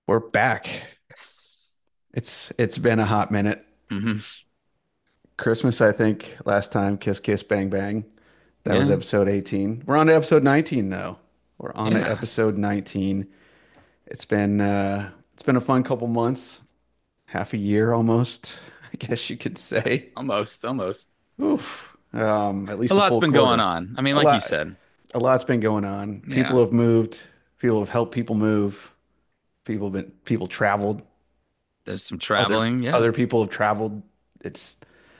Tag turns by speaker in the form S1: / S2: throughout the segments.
S1: We're back.
S2: Yes.
S1: It's been a hot minute.
S2: Hmm.
S1: Christmas, I think, last time, Kiss Kiss Bang Bang. That was
S2: Yeah.
S1: episode 18. We're on to episode 19 though. We're on to
S2: Yeah.
S1: episode 19. It's been a fun couple months, half a year almost, I guess you could say.
S2: Almost, almost.
S1: Oof. At
S2: A
S1: least a
S2: lot's
S1: full
S2: been going
S1: quarter.
S2: on. I mean,
S1: A
S2: like you
S1: lot
S2: said.
S1: a lot's been going on. People
S2: Yeah.
S1: have moved, people have helped people move, people traveled,
S2: There's some
S1: other
S2: traveling. Yeah.
S1: other people have traveled. It's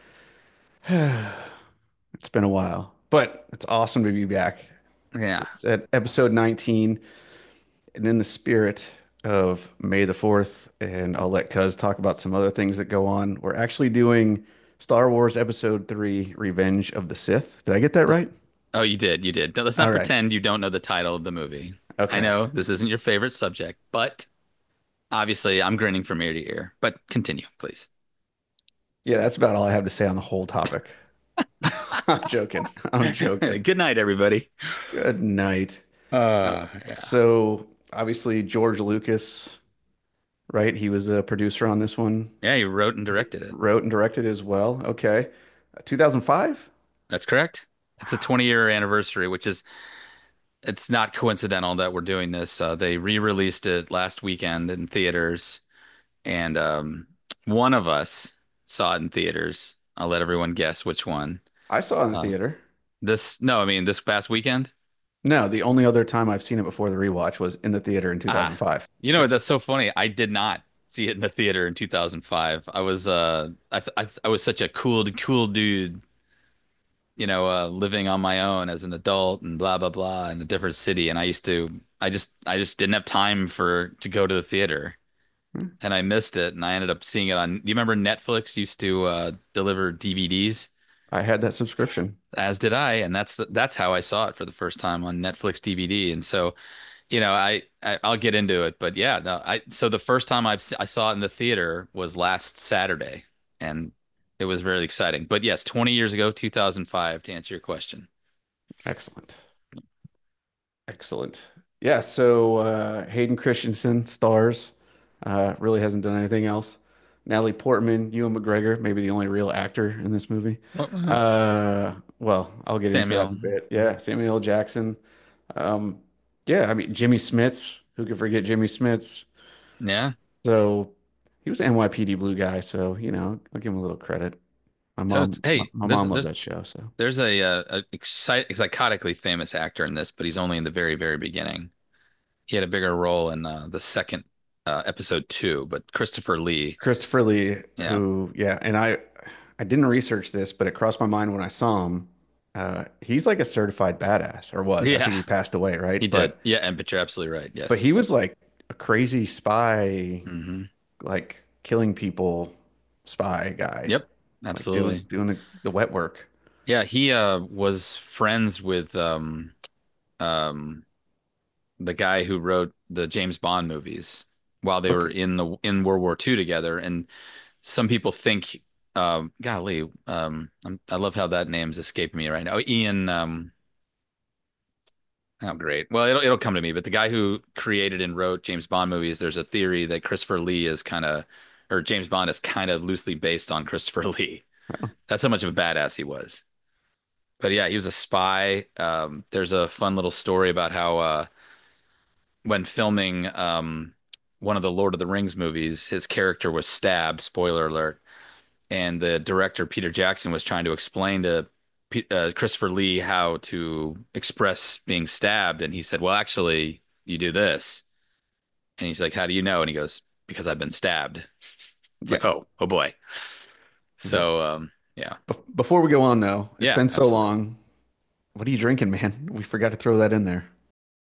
S1: It's been a while, but it's awesome to be back.
S2: Yeah.
S1: It's at episode 19, and in the spirit of May the 4th, and I'll let Cuz talk about some other things that go on. We're actually doing Star Wars Episode 3, Revenge of the Sith. Did I get that right?
S2: Oh, you did. You did. No, let's
S1: All
S2: not
S1: right.
S2: pretend you don't know the title of the movie. I
S1: Okay.
S2: know this isn't your favorite subject, but obviously I'm grinning from ear to ear. But continue, please.
S1: Yeah, that's about all I have to say on the whole topic. I'm joking. I'm joking.
S2: Good night, everybody.
S1: Good night.
S2: Yeah.
S1: So obviously George Lucas, right? He was a producer on this one.
S2: Yeah, you wrote and directed it.
S1: Wrote and directed as well. Okay. 2005?
S2: That's correct. It's a
S1: Wow.
S2: 20-year anniversary, which is it's not coincidental that we're doing this. They re-released it last weekend in theaters, and one of us saw it in theaters. I'll let everyone guess which one.
S1: I saw it in the
S2: Uh,
S1: theater.
S2: no, I mean this past weekend.
S1: No, the only other time I've seen it before the rewatch was in the theater in
S2: Ah,
S1: 2005.
S2: you know
S1: Yes.
S2: that's so funny. I did not see it in the theater in 2005. I was such a cool dude, living on my own as an adult and blah blah blah in a different city. And I just didn't have time to go to the theater.
S1: Hmm.
S2: And I missed it, and I ended up seeing it on. Do you remember Netflix used to deliver DVDs?
S1: I had that subscription.
S2: As did I, and that's how I saw it for the first time on Netflix DVD. And so, I'll get into it, but yeah, no, I so the first time I saw it in the theater was last Saturday, and it was very exciting. But yes, 20 years ago, 2005, to answer your question.
S1: Excellent. Excellent. Yeah, so Hayden Christensen stars. Really hasn't done anything else. Natalie Portman, Ewan McGregor, maybe the only real actor in this movie. Well, I'll get into that in
S2: Samuel.
S1: a bit. Yeah, Samuel L. Jackson. Um, yeah, I mean Jimmy Smits. Who could forget Jimmy Smits?
S2: Yeah.
S1: So he was an NYPD Blue guy, so I'll give him a little credit. My
S2: So it's
S1: mom, my,
S2: hey,
S1: my
S2: there's
S1: mom loved
S2: there's
S1: that show. So
S2: there's a psychotically famous actor in this, but he's only in the very, very beginning. He had a bigger role in the second episode two, but Christopher Lee.
S1: Christopher Lee,
S2: Yeah.
S1: who, yeah, and I didn't research this, but it crossed my mind when I saw him. He's like a certified badass, or was. I
S2: Yeah,
S1: think he passed away,
S2: he
S1: right?
S2: did.
S1: But
S2: Yeah, and but you're absolutely right.
S1: but
S2: Yes.
S1: he was like a crazy spy,
S2: Hmm.
S1: like killing people, spy guy,
S2: Yep.
S1: like doing
S2: Absolutely.
S1: doing the wet work.
S2: Yeah, he was friends with um the guy who wrote the James Bond movies while they were
S1: Okay,
S2: in World War II together. And some people think, golly, I love how that name's escaping me right now. Oh, Ian, oh great. Well, it'll come to me. But the guy who created and wrote James Bond movies, there's a theory that Christopher Lee is kind of, or James Bond is kind of loosely based on Christopher Lee.
S1: well,
S2: That's how much of a badass he was. But yeah, he was a spy. There's a fun little story about how when filming one of the Lord of the Rings movies, his character was stabbed, spoiler alert, and the director Peter Jackson was trying to explain to Christopher Lee how to express being stabbed, and he said, "Well, actually, you do this." And he's like, "How do you know?" And he goes, "Because I've been stabbed." It's
S1: yeah,
S2: like, "Oh, oh boy."
S1: yeah.
S2: So, yeah,
S1: Before we go on though, it's
S2: yeah,
S1: been so
S2: absolutely.
S1: long. What are you drinking, man? We forgot to throw that in there.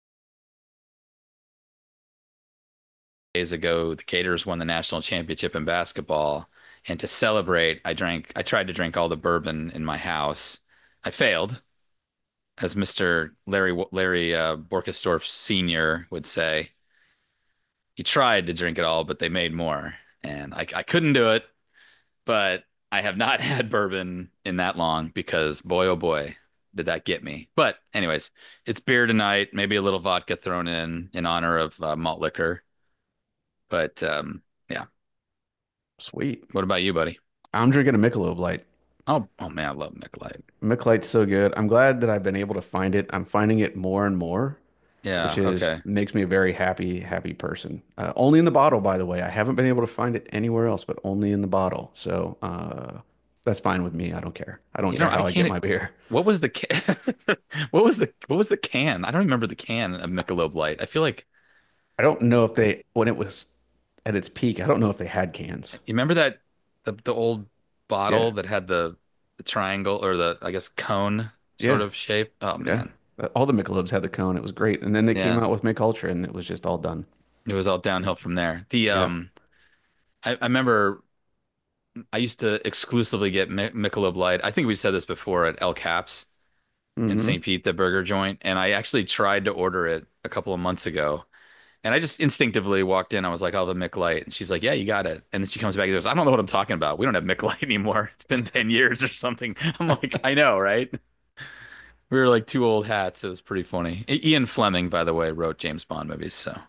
S2: Days ago, the Gators won the national championship in basketball, and to celebrate, I tried to drink all the bourbon in my house. I failed, as Mr. Larry Borkesdorf Sr. would say. He tried to drink it all, but they made more, and I couldn't do it. But I have not had bourbon in that long because boy, oh boy, did that get me. But anyways, it's beer tonight, maybe a little vodka thrown in honor of malt liquor. But yeah.
S1: Sweet.
S2: What about you, buddy?
S1: I'm drinking a Michelob Light.
S2: Oh man, I love Nikolite.
S1: Mick Light's so good. I'm glad that I've been able to find it. I'm finding it more and more, which
S2: Yeah,
S1: is
S2: okay.
S1: makes me a very happy person. Only in the bottle, by the way. I haven't been able to find it anywhere else, but only in the bottle. So that's fine with me. I don't care. I don't
S2: You know,
S1: care
S2: I
S1: how I get
S2: can't.
S1: my beer.
S2: What was the can? What was the can? I don't remember the can of Michelob Light. I feel like
S1: I don't know if they when it was at its peak. I don't know if they had cans.
S2: you remember that the old
S1: Yeah,
S2: bottle that had the triangle or the I guess cone sort
S1: yeah,
S2: of shape. Oh
S1: yeah.
S2: man,
S1: All the Michelobs had the cone. It was great, and then they came
S2: yeah,
S1: out with Mick Ultra, and it was just all done.
S2: it was all downhill from there.
S1: Yeah.
S2: I remember I used to exclusively get Michelob Light. I think we said this before at El Caps in
S1: Hmm.
S2: St. Pete, the burger joint, and I actually tried to order it a couple of months ago. And I just instinctively walked in. I was like, "I'll have a Mick Light," and she's like, "Yeah, you got it." And then she comes back and goes, "I don't know what I'm talking about. We don't have Mick Light anymore. It's been 10 years or something." I'm like, "I know, right?" We were like two old hats. It was pretty funny. Ian Fleming, by the way, wrote James Bond movies. So,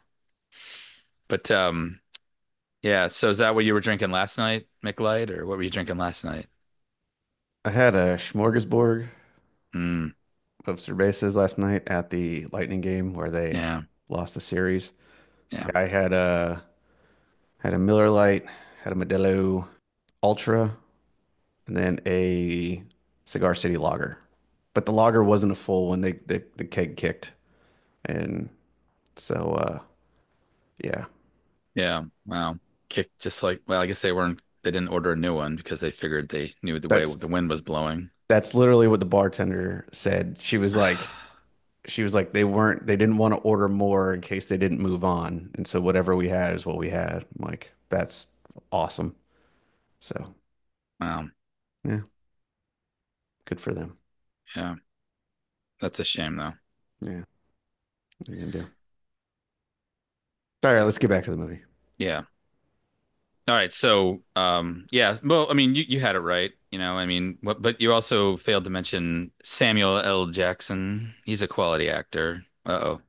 S2: but yeah. So is that what you were drinking last night, Mick Light, or what were you drinking last night?
S1: I had a smorgasbord
S2: Mm,
S1: of cervezas last night at the Lightning game where they
S2: yeah,
S1: lost the series.
S2: yeah,
S1: Yeah, I had a Miller Lite, had a Modelo Ultra, and then a Cigar City Lager. But the lager wasn't a full one. The keg kicked, and so yeah,
S2: yeah. Wow. Kick just like well, I guess they weren't. They didn't order a new one because they figured they knew the way
S1: that's
S2: the wind was blowing.
S1: that's literally what the bartender said. She was like they didn't want to order more in case they didn't move on, and so whatever we had is what we had. I'm like, that's awesome. So
S2: Wow.
S1: yeah, good for them.
S2: Yeah. That's a shame though.
S1: Yeah, what are you gonna do? All right, let's get back to the movie.
S2: Yeah. All right. So, yeah. Well, I mean, you had it right. You know, I mean, but you also failed to mention Samuel L. Jackson. He's a quality actor. Uh-oh.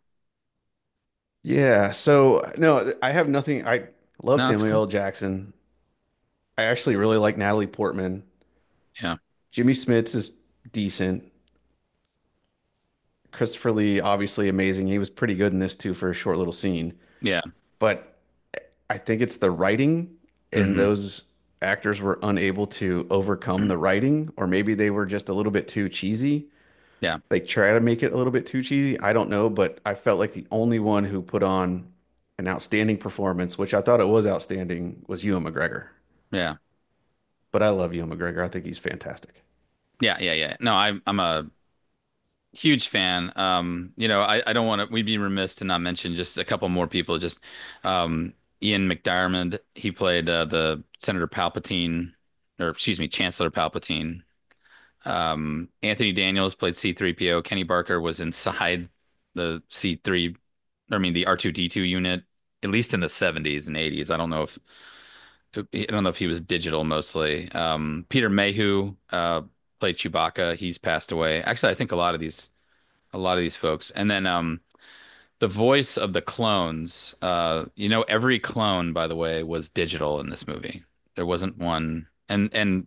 S1: Yeah, so no, I have nothing. I love
S2: No, it's
S1: Samuel
S2: cool.
S1: L. Jackson. I actually really like Natalie Portman.
S2: Yeah.
S1: Jimmy Smits is decent. Christopher Lee, obviously amazing. He was pretty good in this too for a short little scene.
S2: Yeah.
S1: But I think it's the writing, and
S2: Hmm.
S1: those actors were unable to overcome the writing, or maybe they were just a little bit too cheesy.
S2: Yeah.
S1: They try to make it a little bit too cheesy. I don't know, but I felt like the only one who put on an outstanding performance, which I thought it was outstanding, was Ewan McGregor.
S2: Yeah.
S1: But I love Ewan McGregor. I think he's fantastic.
S2: Yeah. Yeah. Yeah. No, I'm a huge fan. You know, I don't want to, we'd be remiss to not mention just a couple more people. Just Ian McDiarmid, he played the Senator Palpatine, or excuse me, Chancellor Palpatine. Anthony Daniels played C-3PO. Kenny Barker was inside the C3, I mean the R2D2 unit, at least in the 70s and 80s. I don't know if he was digital mostly. Peter Mayhew played Chewbacca. He's passed away. Actually, I think a lot of these folks. And then the voice of the clones, you know, every clone, by the way, was digital in this movie. There wasn't one. And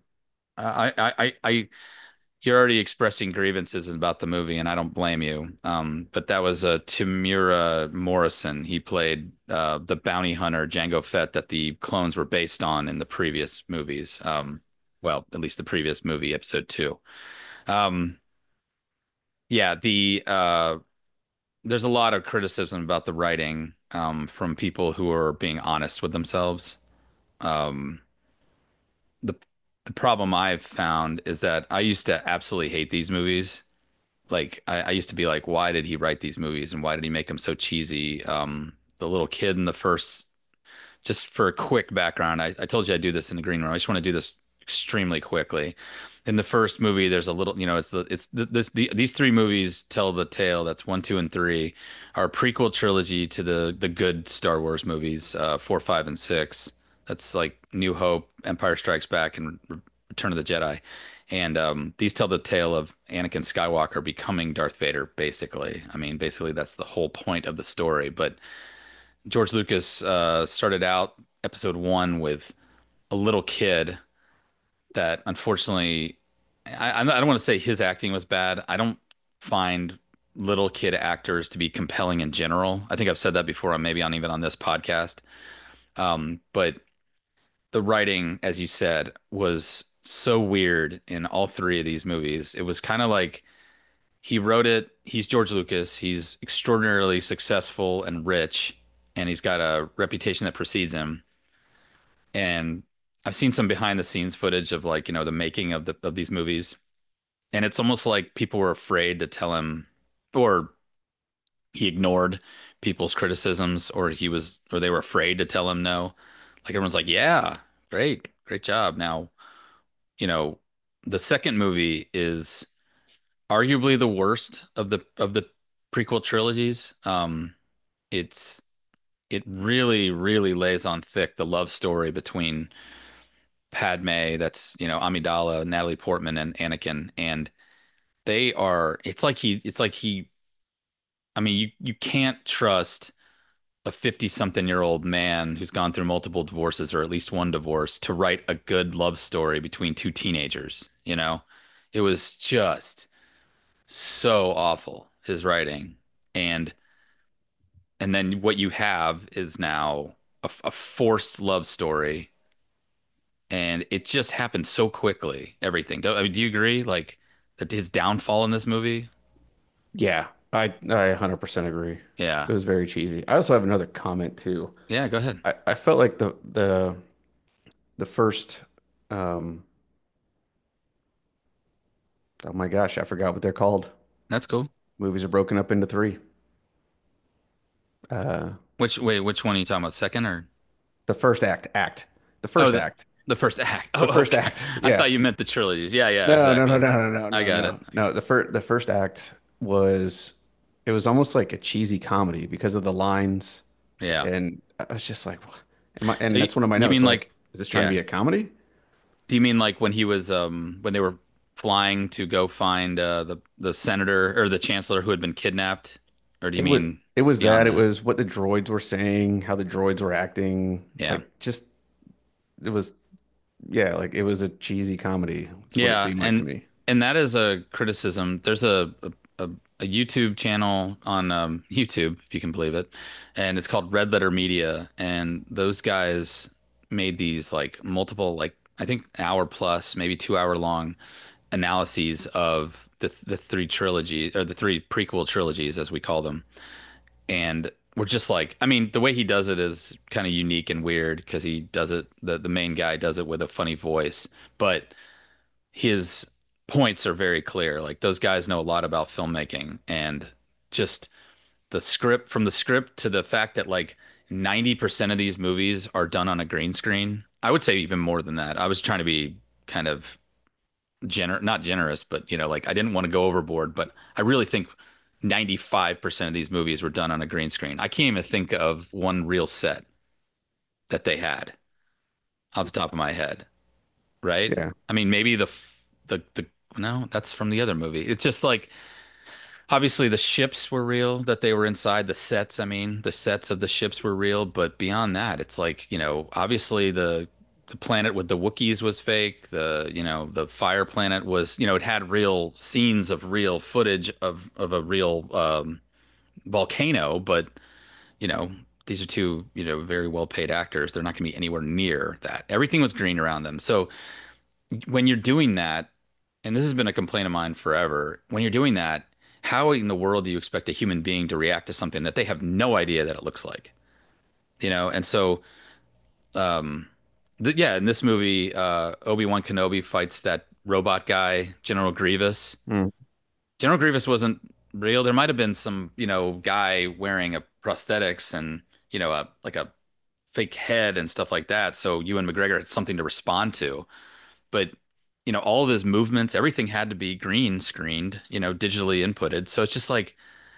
S2: I you're already expressing grievances about the movie, and I don't blame you. But that was Tamura Morrison. He played the bounty hunter Jango Fett that the clones were based on in the previous movies. Well, at least the previous movie, episode two. Um, yeah, there's a lot of criticism about the writing from people who are being honest with themselves. Um, the the problem I've found is that I used to absolutely hate these movies. Like I used to be like, why did he write these movies and why did he make them so cheesy? The little kid in the first, just for a quick background, I told you I'd do this in the green room. I just want to do this extremely quickly. In the first movie, there's a little, you know, these three movies tell the tale. That's one, two, and three, are a prequel trilogy to the good Star Wars movies, four, five, and six. That's like New Hope, Empire Strikes Back, and Return of the Jedi. And these tell the tale of Anakin Skywalker becoming Darth Vader, basically. I mean, basically, that's the whole point of the story. But George Lucas started out episode one with a little kid that unfortunately, I don't want to say his acting was bad. I don't find little kid actors to be compelling in general. I think I've said that before, on maybe on even on this podcast. But the writing, as you said, was so weird in all three of these movies. It was kind of like he wrote it. He's George Lucas. He's extraordinarily successful and rich, and he's got a reputation that precedes him. And I've seen some behind the scenes footage of like, the making of these movies. And it's almost like people were afraid to tell him, or he ignored people's criticisms, or they were afraid to tell him no. Like everyone's like, yeah, great, great job. Now, you know, the second movie is arguably the worst of the prequel trilogies. It's it really, really lays on thick the love story between Padme, that's, Amidala, Natalie Portman, and Anakin, and it's like he, I mean, you can't trust a 50 something year old man who's gone through multiple divorces or at least one divorce to write a good love story between two teenagers, you know? It was just so awful, his writing. And and then what you have is now a forced love story, and it just happened so quickly, everything. I mean, do you agree? Like that his downfall in this movie?
S1: Yeah, I 100% agree.
S2: Yeah.
S1: It was very cheesy. I also have another comment too.
S2: Yeah, go ahead.
S1: I felt like the first um oh my gosh, I forgot what they're called.
S2: That's cool.
S1: Movies are broken up into three. Uh
S2: Which one are you talking about? Second or
S1: the first act. The
S2: oh,
S1: first act.
S2: the first act.
S1: The
S2: Oh,
S1: first
S2: okay.
S1: act.
S2: I
S1: Yeah.
S2: thought you meant the trilogies. Yeah, yeah,
S1: No, no, no,
S2: exactly.
S1: no, no, no,
S2: I
S1: no,
S2: got it.
S1: no. No, the first act was it was almost like a cheesy comedy because of the lines,
S2: Yeah.
S1: and I was just like, what? And
S2: You,
S1: that's one of my
S2: you
S1: notes.
S2: mean
S1: Like,
S2: like,
S1: is this trying to
S2: yeah.
S1: be a comedy?
S2: Do you mean like when he was when they were flying to go find the senator or the chancellor who had been kidnapped? Or do you
S1: It was
S2: mean
S1: it was
S2: beyond
S1: that. It
S2: that?
S1: was what the droids were saying, how the droids were acting.
S2: Yeah.
S1: Like, just it was, yeah, like it was a cheesy comedy. That's what it
S2: Yeah,
S1: seemed like to
S2: and
S1: me.
S2: that is a criticism. There's a YouTube channel on YouTube, if you can believe it, and it's called Red Letter Media, and those guys made these like multiple, like I think hour plus, maybe 2 hour long analyses of the three trilogy or the three prequel trilogies as we call them, and we're just like, I mean, the way he does it is kind of unique and weird because he does it, the main guy does it with a funny voice, but his points are very clear. Like those guys know a lot about filmmaking, and just from the script to the fact that like 90% of these movies are done on a green screen. I would say even more than that. I was trying to be kind of not generous, but like I didn't want to go overboard, but I really think 95% of these movies were done on a green screen. I can't even think of one real set that they had off the top of my head, right?
S1: Yeah,
S2: I mean, maybe the no, that's from the other movie. It's just like obviously the ships were real that they were inside, the sets, I mean, the sets of the ships were real, but beyond that, it's like, obviously the planet with the Wookiees was fake. The fire planet was, it had real scenes of real footage of a real volcano, but you know, these are two, very well paid actors. They're not going to be anywhere near that. Everything was green around them. So when you're doing that, and this has been a complaint of mine forever, when you're doing that, how in the world do you expect a human being to react to something that they have no idea that it looks like? And so, um, yeah, in this movie, Obi-Wan Kenobi fights that robot guy, General Grievous.
S1: mm,
S2: General Grievous wasn't real. There might have been some, guy wearing a prosthetics and, like a fake head and stuff like that. So Ewan McGregor had something to respond to. But all of his movements, everything had to be green screened, digitally inputted. So it's just like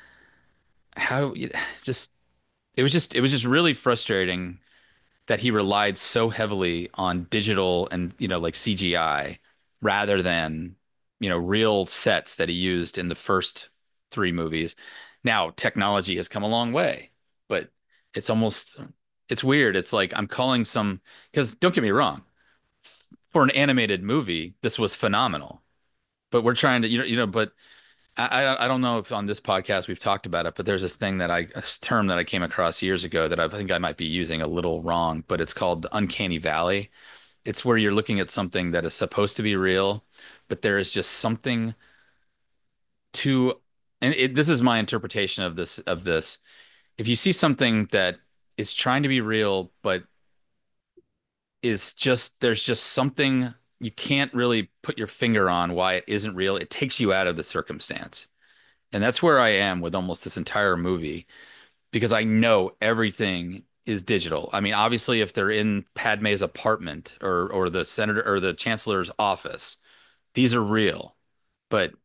S2: how just it was just really frustrating that he relied so heavily on digital and like CGI rather than real sets that he used in the first three movies. Now technology has come a long way, but it's almost it's weird. It's like I'm calling some because don't get me wrong, for an animated movie, this was phenomenal. But we're trying to, but I don't know if on this podcast we've talked about it, but there's this term that I came across years ago that I think I might be using a little wrong, but it's called the uncanny valley. It's where you're looking at something that is supposed to be real, but there is just something too, and this is my interpretation of this. If you see something that is trying to be real, but there's just something you can't really put your finger on why it isn't real. It takes you out of the circumstance. And that's where I am with almost this entire movie because I know everything is digital. I mean, obviously, if they're in Padme's apartment or the senator or the chancellor's office, these are real. But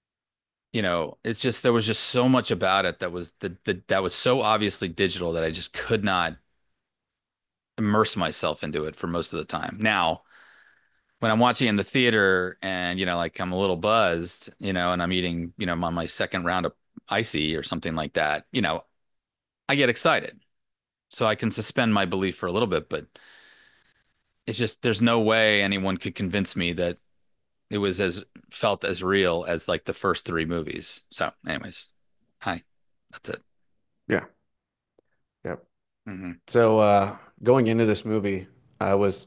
S2: it's just there was just so much about it that was so obviously digital that I just could not immerse myself into it for most of the time. Now, when I'm watching in the theater and like I'm a little buzzed, and I'm eating, my second round of icy or something like that, I get excited. So I can suspend my belief for a little bit, but it's just there's no way anyone could convince me that it was as felt as real as like the first three movies. So, anyways, hi, that's it.
S1: Yeah. Yep.
S2: Hmm.
S1: So going into this movie, I was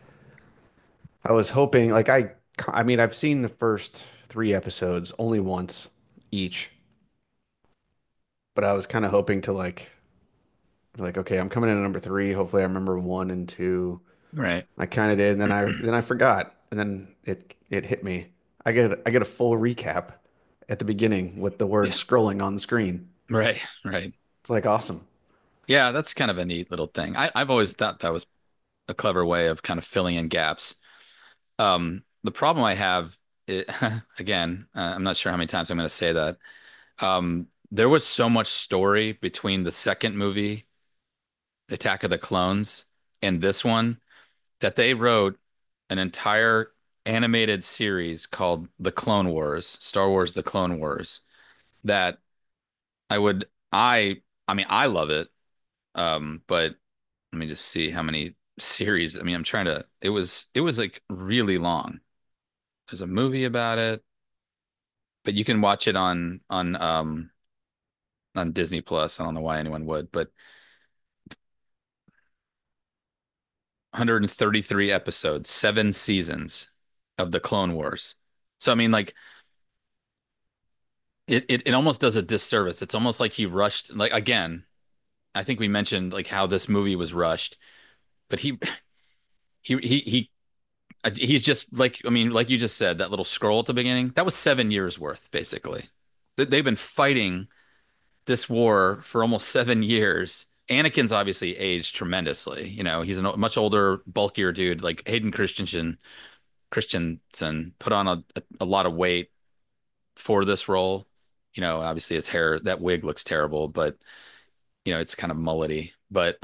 S1: I was hoping like I mean I've seen the first three episodes only once each, but I was kind of hoping to like okay, I'm coming in at number three. Hopefully I remember one and two.
S2: Right.
S1: I kind of did, and then I forgot, and then it hit me. I get a full recap at the beginning with the word
S2: Yeah.
S1: scrolling on the screen.
S2: Right. Right.
S1: It's like awesome.
S2: Yeah, that's kind of a neat little thing. I've always thought that was a clever way of kind of filling in gaps. The problem I have, it, again, I'm not sure how many times I'm going to say that. There was so much story between the second movie, Attack of the Clones, and this one that they wrote an entire animated series called The Clone Wars, Star Wars The Clone Wars, that I would I mean I love it. But let me just see how many series. I mean, I'm trying to it was like really long. There's a movie about it, but you can watch it on Disney Plus. I don't know why anyone would, but 133 episodes, 7 seasons of the Clone Wars. So I mean, like it almost does a disservice. It's almost like he rushed. Like again, I think we mentioned like how this movie was rushed, but he he he he's just like I mean, like you just said, that little scroll at the beginning. That was 7 years worth, basically. They've been fighting this war for almost 7 years. Anakin's obviously aged tremendously. He's a much older, bulkier dude. Like Hayden Christensen put on a lot of weight for this role. Obviously his hair, that wig looks terrible, but it's kind of mullety. But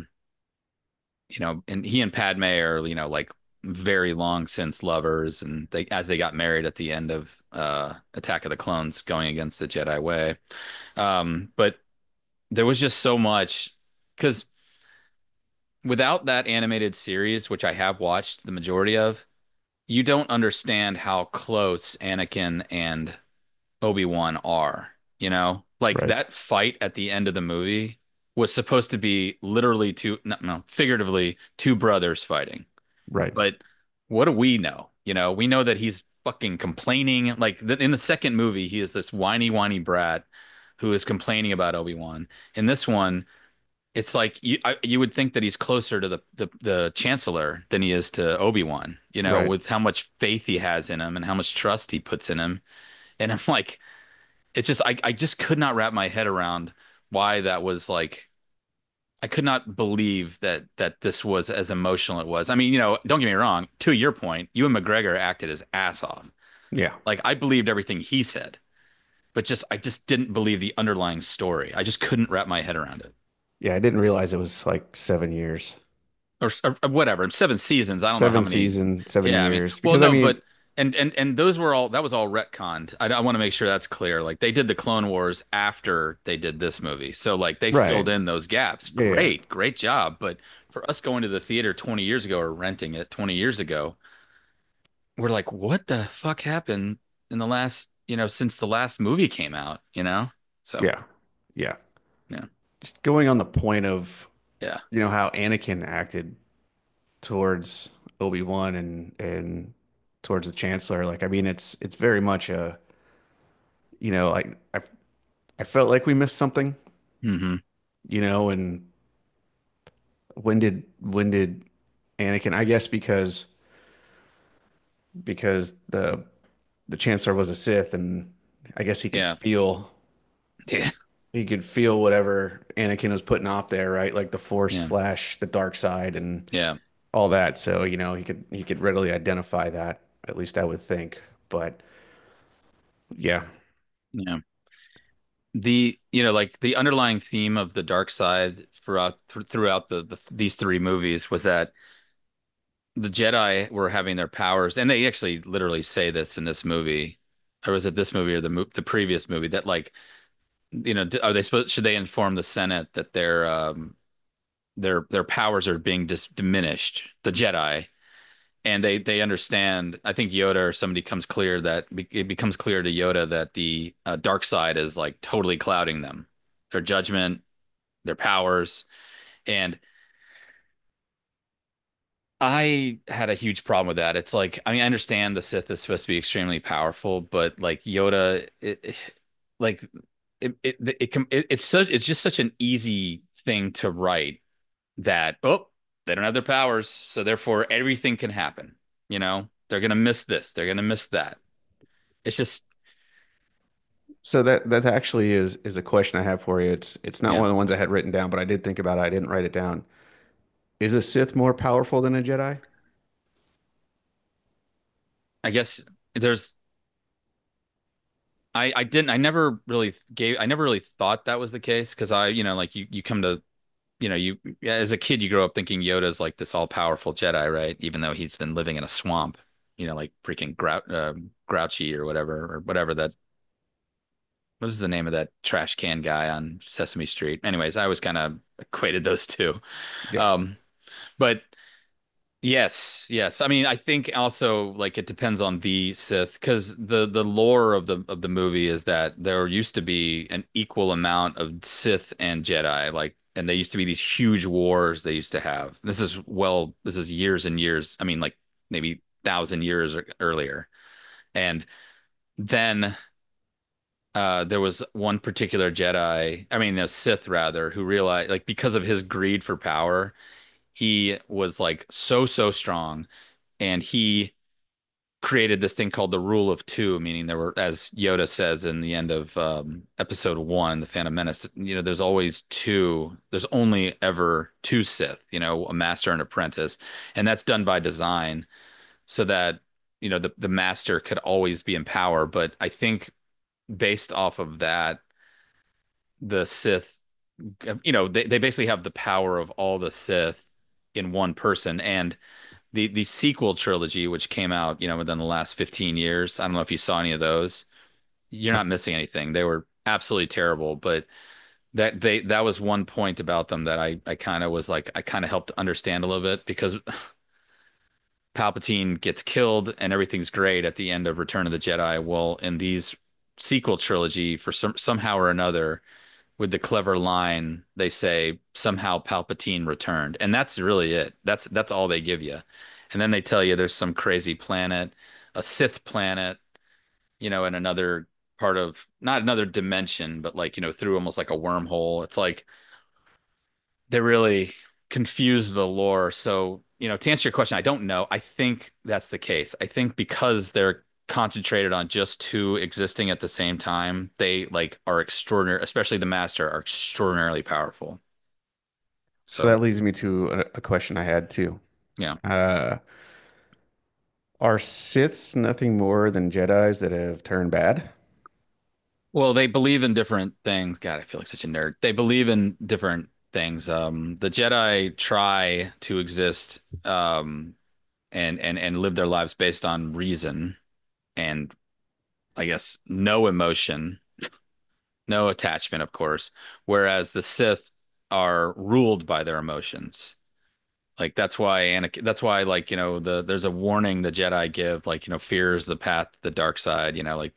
S2: and he and Padme are, like very long since lovers, and they got married at the end of Attack of the Clones, going against the Jedi way. But there was just so much because without that animated series, which I have watched the majority of, you don't understand how close Anakin and Obi-Wan are, Like
S1: Right.
S2: that fight at the end of the movie was supposed to be literally two, no, no, figuratively two brothers fighting.
S1: Right.
S2: But what do we know? We know that he's fucking complaining. Like in the second movie, he is this whiny brat who is complaining about Obi-Wan. In this one, it's like you would think that he's closer to the Chancellor than he is to Obi-Wan,
S1: Right.
S2: with how much faith he has in him and how much trust he puts in him. And I'm like, it's just I just could not wrap my head around why that was like I could not believe that this was as emotional it was. I mean, don't get me wrong, to your point, Ewan McGregor acted his ass off.
S1: Yeah.
S2: Like I believed everything he said, but I just didn't believe the underlying story. I just couldn't wrap my head around it.
S1: Yeah, I didn't realize it was like 7 years.
S2: Or whatever, 7 seasons. I don't know how
S1: Seven
S2: many.
S1: season, seven
S2: Yeah, I mean,
S1: years.
S2: well,
S1: Because I
S2: no, but
S1: mean,
S2: And those were all that was all retconned. I want to make sure that's clear. Like they did the Clone Wars after they did this movie. So like they filled
S1: Right.
S2: in those gaps.
S1: Yeah, yeah.
S2: Great job. But for us going to the theater 20 years ago or renting it 20 years ago, we're like, what the fuck happened in the last, since the last movie came out, you know? So,
S1: Yeah. Yeah.
S2: yeah.
S1: Just going on the point of,
S2: Yeah.
S1: how Anakin acted towards Obi-Wan and towards the Chancellor. Like, I mean, it's very much a, like I felt like we missed something,
S2: Hmm.
S1: and when did Anakin, I guess because the Chancellor was a Sith and I guess
S2: Yeah. Yeah.
S1: he could feel whatever Anakin was putting off there, right? Like the Force
S2: Yeah.
S1: slash the dark side and
S2: Yeah.
S1: all that. So, he could readily identify that, at least I would think. But yeah.
S2: Yeah. Like the underlying theme of the dark side throughout these three movies was that the Jedi were having their powers, and they actually literally say this in this movie, or was it this movie or the previous movie that like, are they supposed should they inform the Senate that their powers are being diminished, the Jedi, and they understand. I think Yoda or somebody comes clear that it becomes clear to Yoda that the dark side is like totally clouding them, their judgment, their powers, and I had a huge problem with that. It's like, I mean, I understand the Sith is supposed to be extremely powerful, but like Yoda, like it's just such an easy thing to write that, oh, they don't have their powers, so therefore everything can happen. They're gonna miss this, they're gonna miss that. It's just,
S1: So that actually is a question I have for you. It's not
S2: yeah,
S1: one of the ones I had written down, but I did think about it. I didn't write it down. Is a Sith more powerful than a Jedi?
S2: I guess there's, I never really thought that was the case because like you come to you yeah, as a kid you grow up thinking Yoda's like this all-powerful Jedi, right? Even though he's been living in a swamp, like freaking Grouchy or whatever that what is the name of that trash can guy on Sesame Street? Anyways, I always kind of equated those two.
S1: Yeah.
S2: Um, but yes, yes. I mean, I think also like it depends on the Sith because the lore of the movie is that there used to be an equal amount of Sith and Jedi, like, and they used to be these huge wars they used to have. This is years and years. I mean, like maybe 1,000 years earlier. And then there was one particular Jedi, I mean, a Sith rather, who realized like because of his greed for power, he was like so strong and he created this thing called the Rule of Two, meaning there were, as Yoda says in the end of Episode One, The Phantom Menace, there's only ever two Sith, a master and apprentice, and that's done by design so that the master could always be in power. But I think based off of that, the Sith, they basically have the power of all the Sith in one person, and the sequel trilogy, which came out, within the last 15 years. I don't know if you saw any of those. You're not missing anything. They were absolutely terrible, but that was one point about them that I kind of was like I kind of helped understand a little bit because Palpatine gets killed and everything's great at the end of Return of the Jedi. Well, in these sequel trilogy, for somehow or another, with the clever line, they say somehow Palpatine returned, and that's really it. That's all they give you, and then they tell you there's some crazy planet, a Sith planet, in another part of not another dimension, but like through almost like a wormhole. It's like they really confuse the lore. So to answer your question, I don't know. I think that's the case. I think because they're concentrated on just two existing at the same time, they like are extraordinary, especially the master are extraordinarily powerful.
S1: So that
S2: So
S1: leads me to a question I had too.
S2: yeah.
S1: Uh, are Siths nothing more than Jedis that have turned bad?
S2: Well, they believe in different things. God, I feel like such a nerd. They believe in different things. The Jedi try to exist and live their lives based on reason. and I guess no emotion, no attachment, of course, whereas the Sith are ruled by their emotions. Like that's why Anakin, that's why like, there's a warning the Jedi give, like, fear is the path to the dark side, like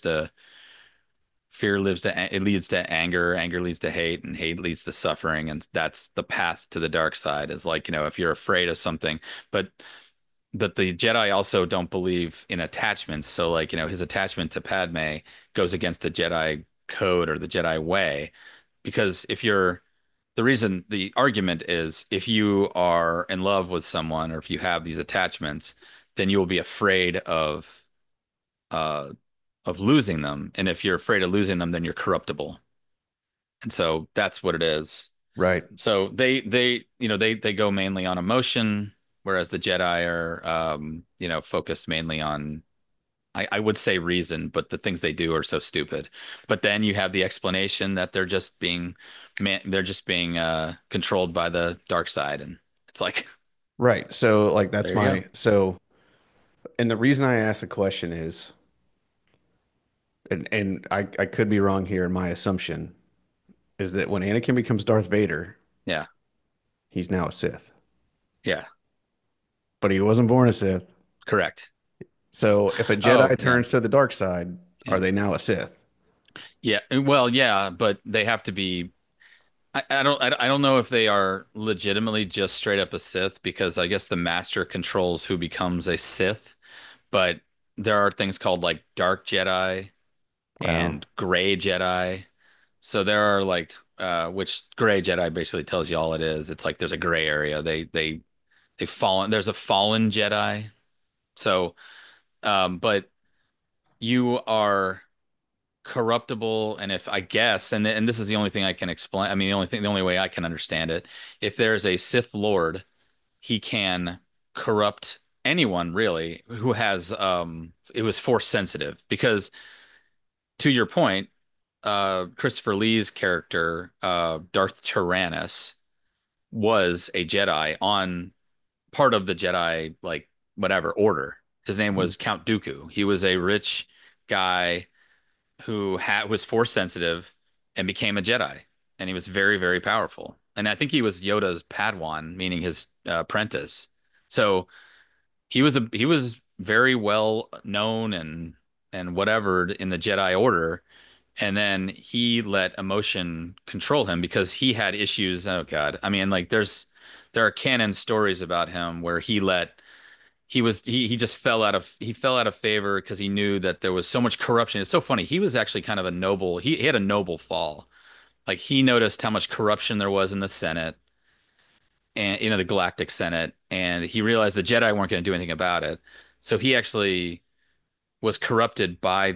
S2: it leads to anger, anger leads to hate, and hate leads to suffering, and that's the path to the dark side is like, if you're afraid of something. But the Jedi also don't believe in attachments. So like, his attachment to Padme goes against the Jedi code or the Jedi way. Because the argument is if you are in love with someone or if you have these attachments, then you will be afraid uh of losing them. And if you're afraid of losing them, then you're corruptible. And so that's what it is.
S1: Right.
S2: So they go mainly on emotion, whereas the Jedi are focused mainly on I would say reason, but the things they do are so stupid. But then you have the explanation that they're just being controlled by the dark side, and it's like
S1: Right. So like that's
S2: there you go.
S1: my so and the reason I asked the question is and I could be wrong here in my assumption is that when Anakin becomes Darth Vader,
S2: Yeah,
S1: he's now a Sith.
S2: yeah,
S1: But he wasn't born a Sith.
S2: correct.
S1: So if a
S2: Oh
S1: Jedi
S2: yeah,
S1: turns to the dark side, are
S2: yeah,
S1: they now a Sith?
S2: yeah. Well, yeah, but they have to be. I don't know if they are legitimately just straight up a Sith because I guess the Master controls who becomes a Sith, but there are things called like Dark Jedi
S1: Wow.
S2: and Gray Jedi. So there are like which Gray Jedi basically tells you all it is. It's like there's a gray area. They fallen. There's a fallen Jedi. So but you are corruptible, and if I guess, and this is the only thing I can explain. I mean, the only way I can understand it, if there's a Sith Lord, he can corrupt anyone really who has it was force sensitive because to your point, Christopher Lee's character, Darth Tyrannus, was a Jedi on part of the Jedi, like whatever order. His name
S1: Mhm.
S2: was Count Dooku. He was a rich guy who was force sensitive and became a Jedi, and he was very, very powerful. And I think he was Yoda's Padawan, meaning his apprentice. So he was very well known and whatever in the Jedi Order. And then he let emotion control him because he had issues. Oh God. I mean, like there are canon stories about him where he just he fell out of favor because he knew that there was so much corruption. It's so funny. He was actually kind of he had a noble fall. Like he noticed how much corruption there was in the Senate and the Galactic Senate, and he realized the Jedi weren't going to do anything about it. So he actually was corrupted by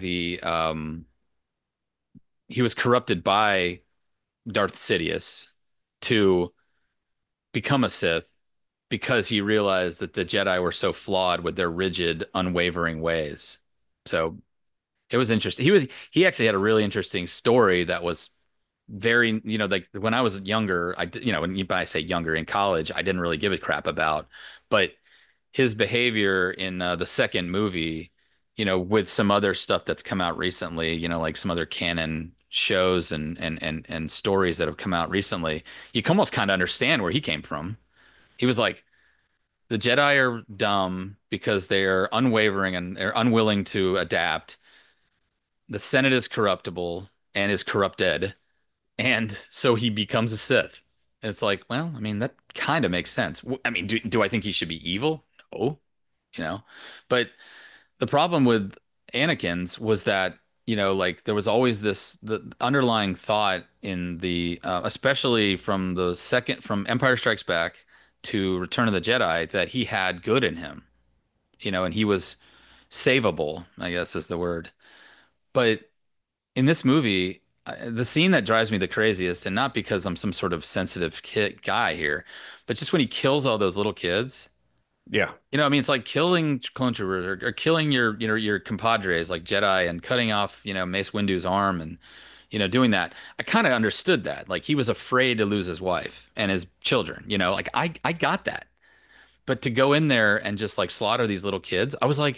S2: Darth Sidious to become a Sith because he realized that the Jedi were so flawed with their rigid, unwavering ways. So it was interesting. He actually had a really interesting story that was very, like when I was younger, when I say younger in college, I didn't really give a crap about, but his behavior in the second movie, with some other stuff that's come out recently, like some other canon shows and stories that have come out recently, you can almost kind of understand where he came from. He was like, the Jedi are dumb because they're unwavering and they're unwilling to adapt. The Senate is corruptible and is corrupted, and so he becomes a Sith. And it's like, well, I mean, that kind of makes sense. I mean, do I think he should be evil? No, you know. But the problem with Anakin's was that, like there was always the underlying thought in the especially from Empire Strikes Back to Return of the Jedi that he had good in him, and he was savable, I guess is the word. But in this movie, the scene that drives me the craziest, and not because I'm some sort of sensitive kid guy here, but just when he kills all those little kids.
S1: Yeah.
S2: I mean, it's like killing clone troopers or killing your compadres like Jedi and cutting off, Mace Windu's arm and, doing that. I kind of understood that. Like he was afraid to lose his wife and his children, like I got that. But to go in there and just like slaughter these little kids, I was like,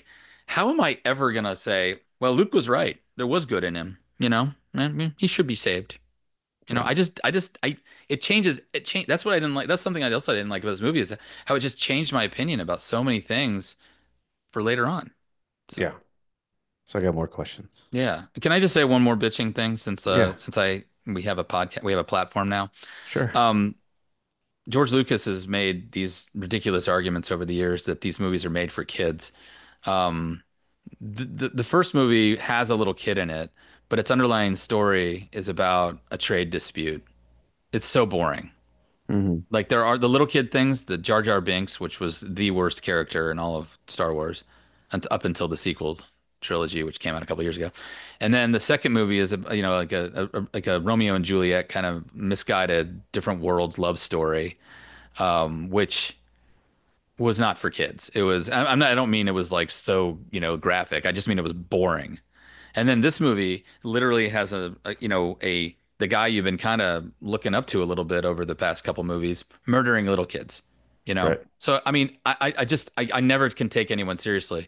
S2: how am I ever gonna say, well, Luke was right. There was good in him, you know? He should be saved. You know,
S1: Right.
S2: it changes, it change. That's what I didn't like. That's something I also didn't like about this movie is how it just changed my opinion about so many things for later on. So,
S1: Yeah. So I got more questions.
S2: yeah. Can I just say one more bitching thing
S1: Yeah.
S2: since I we have a podcast, we have a platform now.
S1: Sure.
S2: Um, George Lucas has made these ridiculous arguments over the years that these movies are made for kids. Um, the first movie has a little kid in it, but its underlying story is about a trade dispute. It's so boring.
S1: Hmm.
S2: Like there are the little kid things, the Jar Jar Binks, which was the worst character in all of Star Wars, up until the sequel trilogy, which came out a couple years ago. And then the second movie is like like a Romeo and Juliet kind of misguided, different worlds love story, which was not for kids. It was I'm not I don't mean it was like so, graphic. I just mean it was boring. And then this movie literally has a the guy you've been kind of looking up to a little bit over the past couple movies, murdering little kids, you know?
S1: Right.
S2: So I mean, I never can take anyone seriously.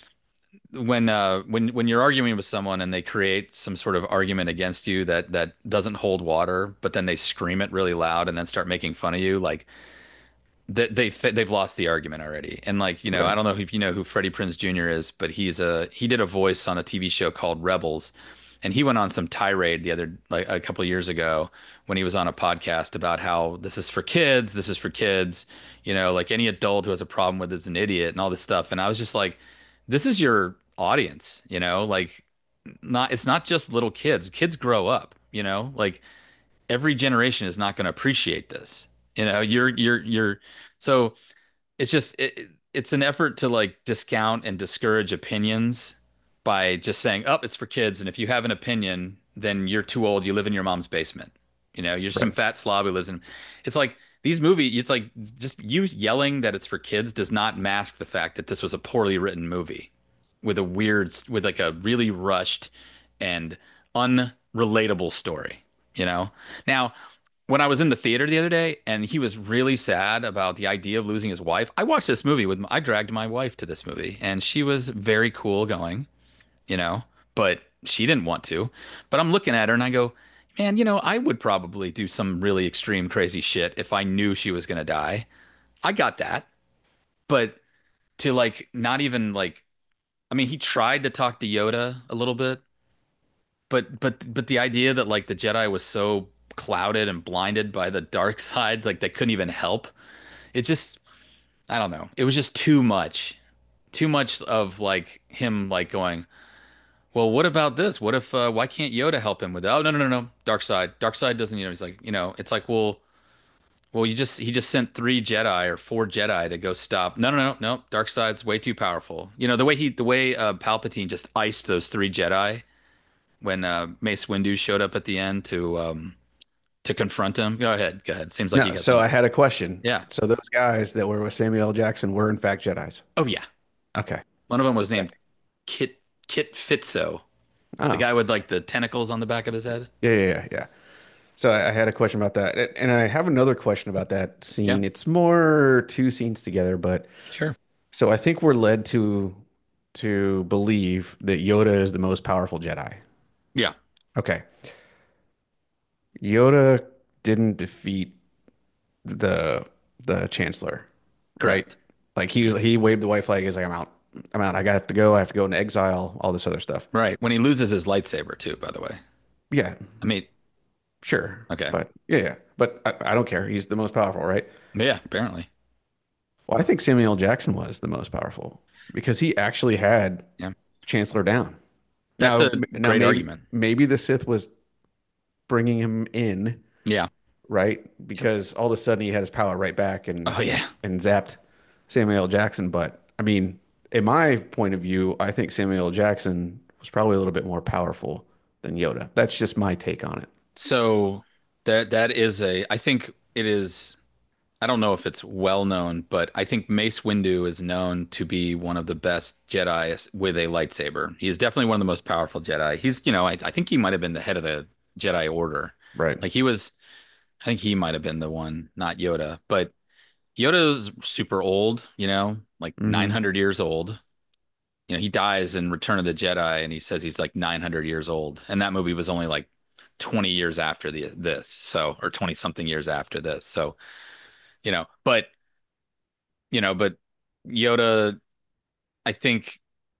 S2: When you're arguing with someone and they create some sort of argument against you that doesn't hold water, but then they scream it really loud and then start making fun of you, like they've lost the argument already. And like, I
S1: Right.
S2: don't know if you know who Freddie Prinze Jr. is, but he did a voice on a TV show called Rebels, and he went on some tirade the other like a couple of years ago when he was on a podcast about how this is for kids, like any adult who has a problem with it is an idiot and all this stuff. And I was just like, this is your audience, like not it's not just little kids. Kids grow up, like every generation is not going to appreciate this. You're so it's just it's an effort to like discount and discourage opinions by just saying, "Oh, it's for kids, and if you have an opinion, then you're too old. You live in your mom's basement. You're some
S1: Right.
S2: fat slob who lives in." It's like these movies. It's like just you yelling that it's for kids does not mask the fact that this was a poorly written movie with like a really rushed and unrelatable story. Now when I was in the theater the other day and he was really sad about the idea of losing his wife, I watched this movie I dragged my wife to this movie and she was very cool going, you know, but she didn't want to. But I'm looking at her and I go, man, I would probably do some really extreme, crazy shit if I knew she was going to die. I got that. But to like, not even like, I mean, he tried to talk to Yoda a little bit, but the idea that like the Jedi was so clouded and blinded by the dark side, like they couldn't even help. It just, I don't know. It was just too much. Too much of like him like going, well, what about this? What if why can't Yoda help him with it? Oh, no, no, no, no. Dark side. Dark side doesn't, he's like, it's like, well, he just sent three Jedi or four Jedi to go stop. No, no, no, no. Dark side's way too powerful. The way Palpatine just iced those three Jedi when Mace Windu showed up at the end to confront him. Go ahead. Go ahead. Seems like you
S1: No,
S2: got
S1: so I
S2: something.
S1: had a question.
S2: Yeah.
S1: So those guys that were with Samuel L. Jackson were in fact Jedis.
S2: Oh yeah.
S1: Okay.
S2: One of them was
S1: Okay.
S2: named Kit Fitzo, the
S1: Oh,
S2: guy with like the tentacles on the back of his head.
S1: yeah, yeah, yeah, yeah. So I had a question about that. And I have another question about that
S2: Yeah.
S1: scene. It's more two scenes together, but
S2: Sure.
S1: so I think we're led to believe that Yoda is the most powerful Jedi.
S2: Yeah.
S1: Okay. Yoda didn't defeat the the Chancellor, right?
S2: Correct.
S1: Like he waved the white flag. He's like, I'm out. I'm out. I have to go. I have to go into exile. All this other stuff.
S2: Right. When he loses his lightsaber too, by the way.
S1: Yeah,
S2: I mean,
S1: sure.
S2: okay.
S1: But yeah, yeah. But I don't care. He's the most powerful, right?
S2: But yeah, apparently.
S1: Well, I think Samuel L. Jackson was the most powerful because he actually had
S2: Yeah.
S1: Chancellor down.
S2: That's
S1: Now,
S2: a
S1: now
S2: great
S1: maybe
S2: argument.
S1: maybe the Sith was bringing him in,
S2: Yeah.
S1: right?
S2: Yep.
S1: Because all of a sudden he had his power right back
S2: Oh yeah.
S1: and zapped Samuel L. Jackson. But I mean, in my point of view, I think Samuel L. Jackson was probably a little bit more powerful than Yoda. That's just my take on it.
S2: So that is I think it is I don't know if it's well known, but I think Mace Windu is known to be one of the best Jedi with a lightsaber. He is definitely one of the most powerful Jedi. I think he might have been the head of the Jedi Order.
S1: Right.
S2: Like I think he might have been the one, not Yoda. But Yoda's super old, like
S1: Hmm.
S2: 900 years old. he dies in Return of the Jedi, and he says he's like 900 years old, and that movie was only like 20 years after this, so or 20 something years after this. So, but but Yoda, I think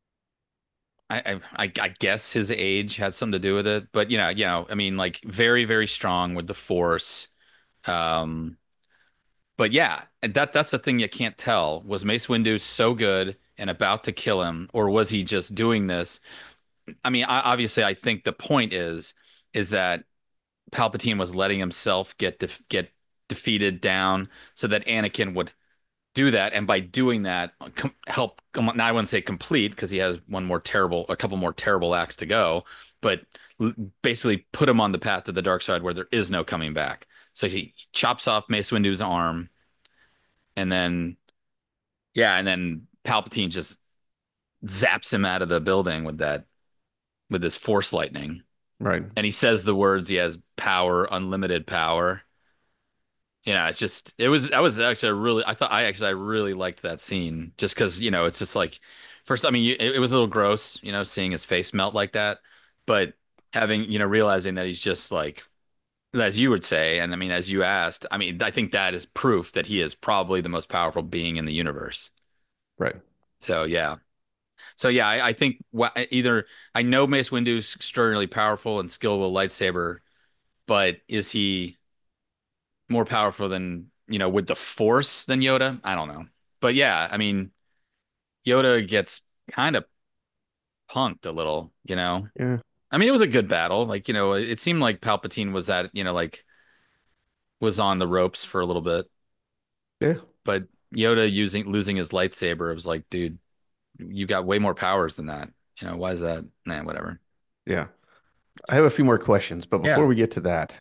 S2: I guess his age had something to do with it, but I mean, like very, very strong with the Force. Um, but yeah, and that's the thing you can't tell. Was Mace Windu so good and about to kill him, or was he just doing this? I mean, obviously, I think the point is that Palpatine was letting himself get defeated down so that Anakin would do that, and by doing that, help. Now I wouldn't say complete because he has a couple more terrible acts to go, but basically put him on the path to the dark side where there is no coming back. So he chops off Mace Windu's arm, and then and then Palpatine just zaps him out of the building with his force lightning,
S1: Right.
S2: and he says the words. He has power, unlimited power. It's just that was actually I really liked that scene just because it's just like first I mean it was a little gross seeing his face melt like that, but having realizing that he's just like as you would say, and I mean as you asked, I mean I think that is proof that he is probably the most powerful being in the universe.
S1: Right.
S2: So yeah. So yeah, I think either I know Mace Windu is extraordinarily powerful and skilled with a lightsaber, but is he more powerful than, with the Force than Yoda? I don't know. But yeah, I mean, Yoda gets kind of punked a little.
S1: Yeah.
S2: I mean, it was a good battle. Like, it seemed like Palpatine like was on the ropes for a little bit,
S1: Yeah.
S2: but Yoda losing his lightsaber, it was like, dude, you got way more powers than that. Why is that? Nah, whatever.
S1: Yeah. I have a few more questions, but before
S2: Yeah.
S1: we get to that,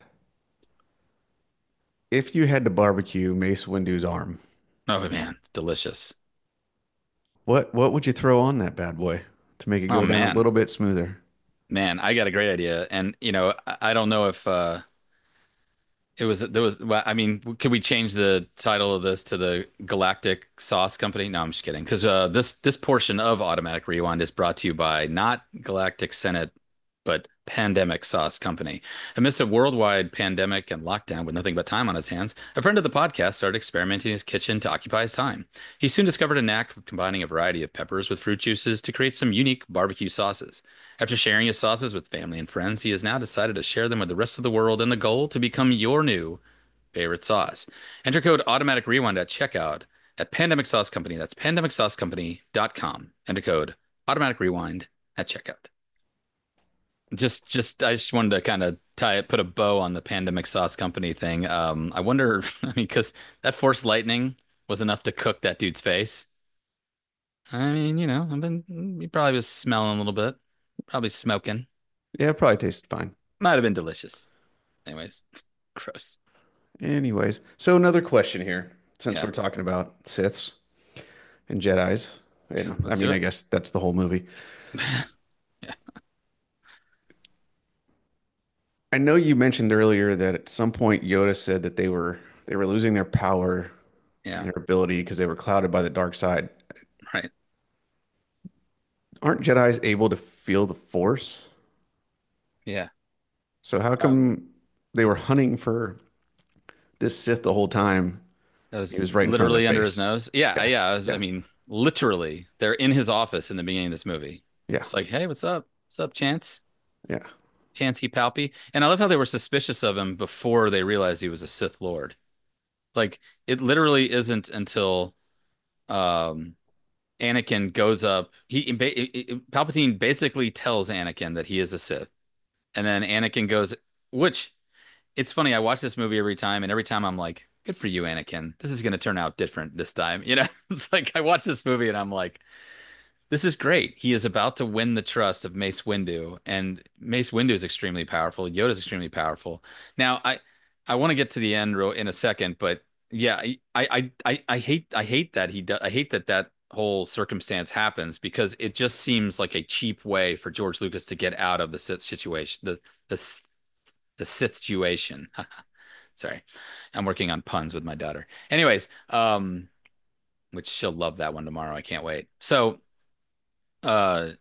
S1: if you had to barbecue Mace Windu's arm,
S2: Oh man, it's delicious.
S1: what would you throw on that bad boy to make it
S2: Oh
S1: go down a
S2: man.
S1: little bit smoother?
S2: Man, I got a great idea. And I don't know if well, I mean, could we change the title of this to the Galactic Sauce Company? No, I'm just kidding. Because this portion of Automatic Rewind is brought to you by not Galactic Senate, but Pandemic Sauce Company. Amidst a worldwide pandemic and lockdown with nothing but time on his hands, a friend of the podcast started experimenting in his kitchen to occupy his time. He soon discovered a knack for combining a variety of peppers with fruit juices to create some unique barbecue sauces. After sharing his sauces with family and friends, he has now decided to share them with the rest of the world in the goal to become your new favorite sauce. Enter code Automatic Rewind at checkout at Pandemic Sauce Company. That's pandemicsaucecompany.com. Enter code Automatic Rewind at checkout. I just wanted to kind of put a bow on the Pandemic Sauce Company thing. I wonder, I mean, because that force lightning was enough to cook that dude's face. I mean, he probably was smelling a little bit, probably smoking.
S1: Yeah, it probably tasted fine.
S2: Might have been delicious. Anyways, gross.
S1: Anyways, so another question here, since
S2: Yeah,
S1: we're talking about Siths and Jedis,
S2: yeah.
S1: and I
S2: Let's do
S1: mean, I
S2: it.
S1: guess that's the whole movie.
S2: Yeah,
S1: I know you mentioned earlier that at some point Yoda said that they were losing their power and
S2: yeah,
S1: their ability because they were clouded by the dark side.
S2: right.
S1: Aren't Jedis able to feel the Force?
S2: Yeah.
S1: So how
S2: Um,
S1: come they were hunting for this Sith the whole time?
S2: that
S1: He
S2: was
S1: was right in front of
S2: literally
S1: their
S2: under his
S1: face.
S2: nose. Yeah,
S1: Yeah,
S2: yeah. I
S1: yeah,
S2: mean, literally, they're in his office in the beginning of this movie.
S1: yeah,
S2: It's like, hey, what's up? What's up, Chance?
S1: yeah,
S2: Chancey Palpy. And I love how they were suspicious of him before they realized he was a Sith Lord. Like, it literally isn't until um Anakin goes up. Palpatine basically tells Anakin that he is a Sith. And then Anakin goes, which it's funny. I watch this movie every time, and every time I'm like, good for you, Anakin. This is going to turn out different this time. It's like I watch this movie and I'm like, this is great. He is about to win the trust of Mace Windu, and Mace Windu is extremely powerful. Yoda is extremely powerful. Now, I want to get to the end in a second, but yeah, I hate that I hate that that whole circumstance happens because it just seems like a cheap way for George Lucas to get out of the Sith situation, the the Sith situation. Sorry, I'm working on puns with my daughter. Anyways, which she'll love that one tomorrow. I can't wait. So. Uh,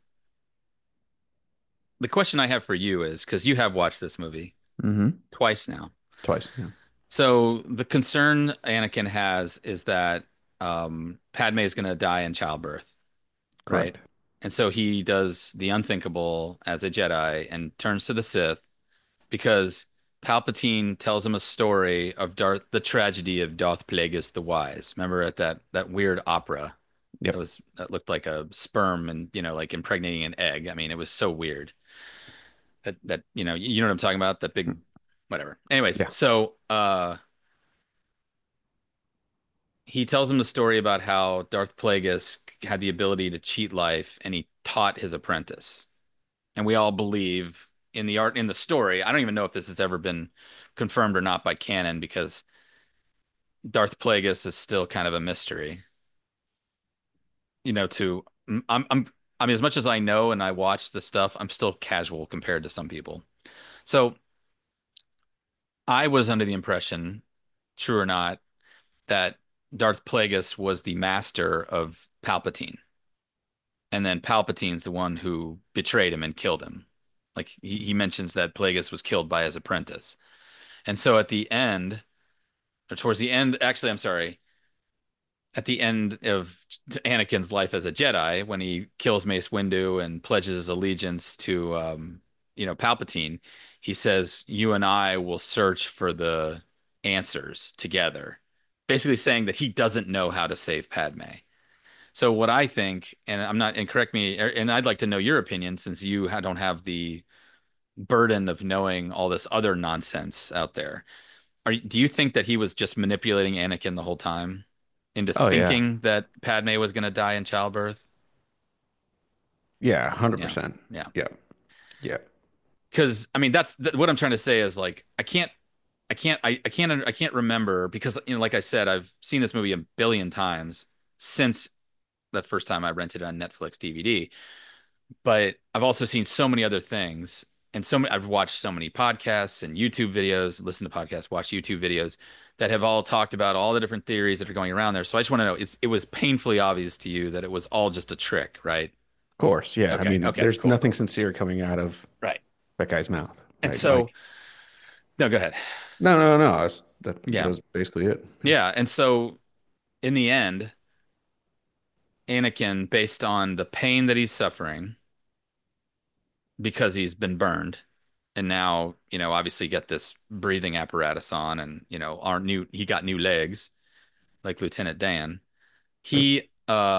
S2: the question I have for you is because you have watched this movie
S1: Hmm.
S2: twice now.
S1: Twice. Yeah.
S2: So the concern Anakin has is that Padme is going to die in childbirth, right?
S1: Correct.
S2: And so he does the unthinkable as a Jedi and turns to the Sith because Palpatine tells him a story of the tragedy of Darth Plagueis the Wise. Remember at that weird opera
S1: Yep.
S2: that looked like a sperm and like impregnating an egg. I mean, it was so weird. That you know what I'm talking about? That big
S1: Mm.
S2: whatever. Anyways,
S1: Yeah.
S2: so he tells him the story about how Darth Plagueis had the ability to cheat life and he taught his apprentice. And we all believe in the story. I don't even know if this has ever been confirmed or not by canon because Darth Plagueis is still kind of a mystery. To I mean, as much as I know and I watch the stuff, I'm still casual compared to some people. So I was under the impression, true or not, that Darth Plagueis was the master of Palpatine. And then Palpatine's the one who betrayed him and killed him. Like he mentions that Plagueis was killed by his apprentice. And so at the end, or towards the end, actually, I'm sorry, at the end of Anakin's life as a Jedi, when he kills Mace Windu and pledges his allegiance to, Palpatine, he says, "You and I will search for the answers together," basically saying that he doesn't know how to save Padme. So what I think, and I'm not, and correct me, and I'd like to know your opinion since you don't have the burden of knowing all this other nonsense out there. Do you think that he was just manipulating Anakin the whole time into
S1: Oh yeah.
S2: thinking that Padme was going to die in childbirth?
S1: Yeah.
S2: Yeah.
S1: 100%.
S2: Yeah.
S1: Yeah. Yeah.
S2: Because I mean, what I'm trying to say is like I can't remember because like I said, I've seen this movie a billion times since the first time I rented it on Netflix DVD. But I've also seen so many other things, and I've watched so many podcasts and YouTube videos, listened to podcasts, watched YouTube videos that have all talked about all the different theories that are going around there. So I just want to know, it was painfully obvious to you that it was all just a trick, right?
S1: Of course. Yeah. I
S2: Okay,
S1: mean,
S2: okay,
S1: there's
S2: cool,
S1: nothing
S2: cool.
S1: sincere coming out of
S2: Right.
S1: that guy's mouth,
S2: And
S1: right?
S2: so,
S1: Like,
S2: no, go ahead.
S1: no, no, no. That
S2: Yeah.
S1: was basically it. Yeah.
S2: Yeah. And so in the end, Anakin, based on the pain that he's suffering because he's been burned, and now, obviously get this breathing apparatus on and, he got new legs like Lieutenant Dan. He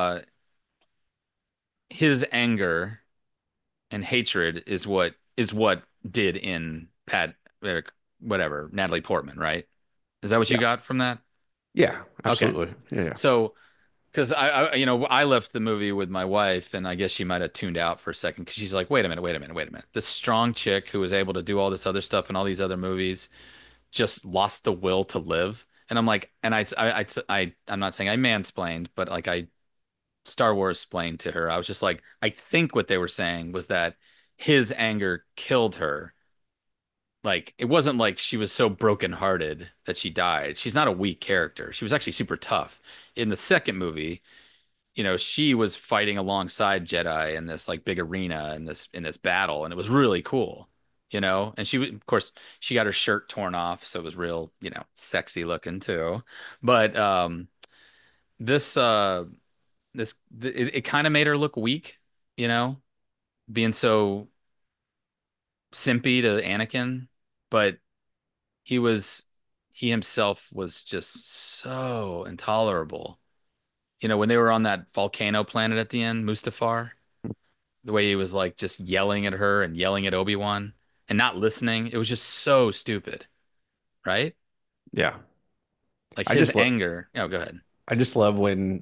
S2: his anger and hatred is what did in whatever, Natalie Portman, right? Is that what you
S1: Yeah.
S2: got from that?
S1: Yeah.
S2: Okay.
S1: Absolutely. Yeah. Yeah.
S2: So because I left the movie with my wife and I guess she might have tuned out for a second because she's like, wait a minute, wait a minute, wait a minute. This strong chick who was able to do all this other stuff in all these other movies just lost the will to live. And I'm like, and I'm not saying I mansplained, but like I Star Wars explained to her. I was just like, I think what they were saying was that his anger killed her. Like, it wasn't like she was so brokenhearted that she died. She's not a weak character. She was actually super tough. In the second movie, she was fighting alongside Jedi in this like big arena in this battle, and it was really cool. And of course, she got her shirt torn off, so it was real, sexy looking too. But this it kind of made her look weak, you know, being so simpy to Anakin, but he was he himself was just so intolerable. When they were on that volcano planet at the end, Mustafar, the way he was like just yelling at her and yelling at Obi-Wan and not listening, it was just so stupid, right?
S1: Yeah.
S2: Like
S1: I
S2: his
S1: just love
S2: anger. Oh, go ahead.
S1: I just love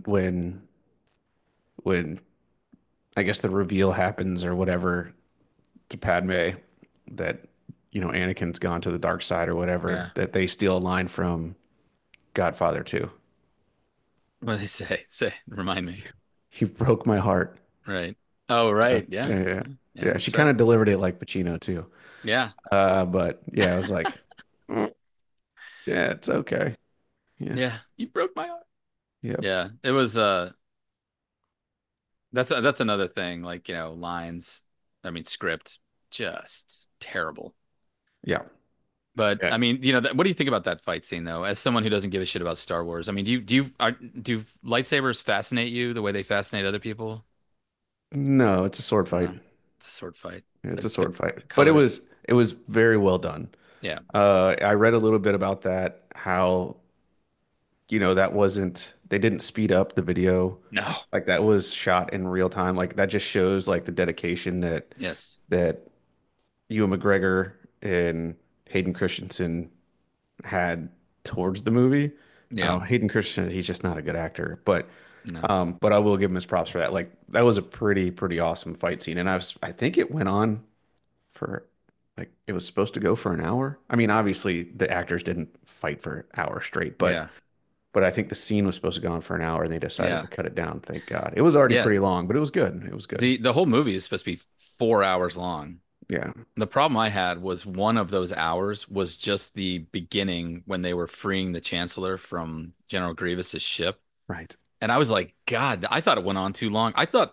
S1: when I guess the reveal happens or whatever to Padme that Anakin's gone to the dark side or whatever
S2: Yeah.
S1: that they steal a line from Godfather 2.
S2: What did they say? Remind me.
S1: You broke my heart.
S2: Right. Oh, right. Yeah.
S1: Yeah, yeah,
S2: Yeah, yeah,
S1: yeah. She
S2: that's
S1: kind
S2: right.
S1: of delivered it like Pacino too.
S2: Yeah.
S1: But yeah, I was like, "Mm, yeah, it's okay. Yeah,
S2: Yeah. You broke my heart.
S1: yep,
S2: Yeah. It was That's another thing. Like, lines, I mean, script, just terrible.
S1: Yeah.
S2: But
S1: Yeah.
S2: I mean, what do you think about that fight scene though? As someone who doesn't give a shit about Star Wars, I mean, do lightsabers fascinate you the way they fascinate other people?
S1: No, it's a sword fight.
S2: No, it's a sword fight.
S1: It's
S2: The
S1: a
S2: the,
S1: sword fight,
S2: the
S1: but it
S2: colors,
S1: was it was very well done.
S2: yeah,
S1: I read a little bit about that, how, that wasn't, they didn't speed up the video.
S2: no,
S1: Like that was shot in real time. Like that just shows like the dedication
S2: yes,
S1: that Ewan McGregor and Hayden Christensen had towards the movie.
S2: yeah,
S1: Hayden Christensen, he's just not a good actor,
S2: no,
S1: but I will give him his props for that. Like that was a pretty awesome fight scene, and I think it went on for, like, it was supposed to go for an hour. I mean, obviously the actors didn't fight for an hour straight,
S2: yeah,
S1: but I think the scene was supposed to go on for an hour, and they decided
S2: yeah,
S1: to cut it down. Thank God. It was already
S2: yeah.
S1: pretty long, but it was good. It was good.
S2: The whole movie is supposed to be 4 hours long.
S1: Yeah.
S2: The problem I had was one of those hours was just the beginning when they were freeing the Chancellor from General Grievous's ship.
S1: Right.
S2: And I was like, God, I thought it went on too long. I thought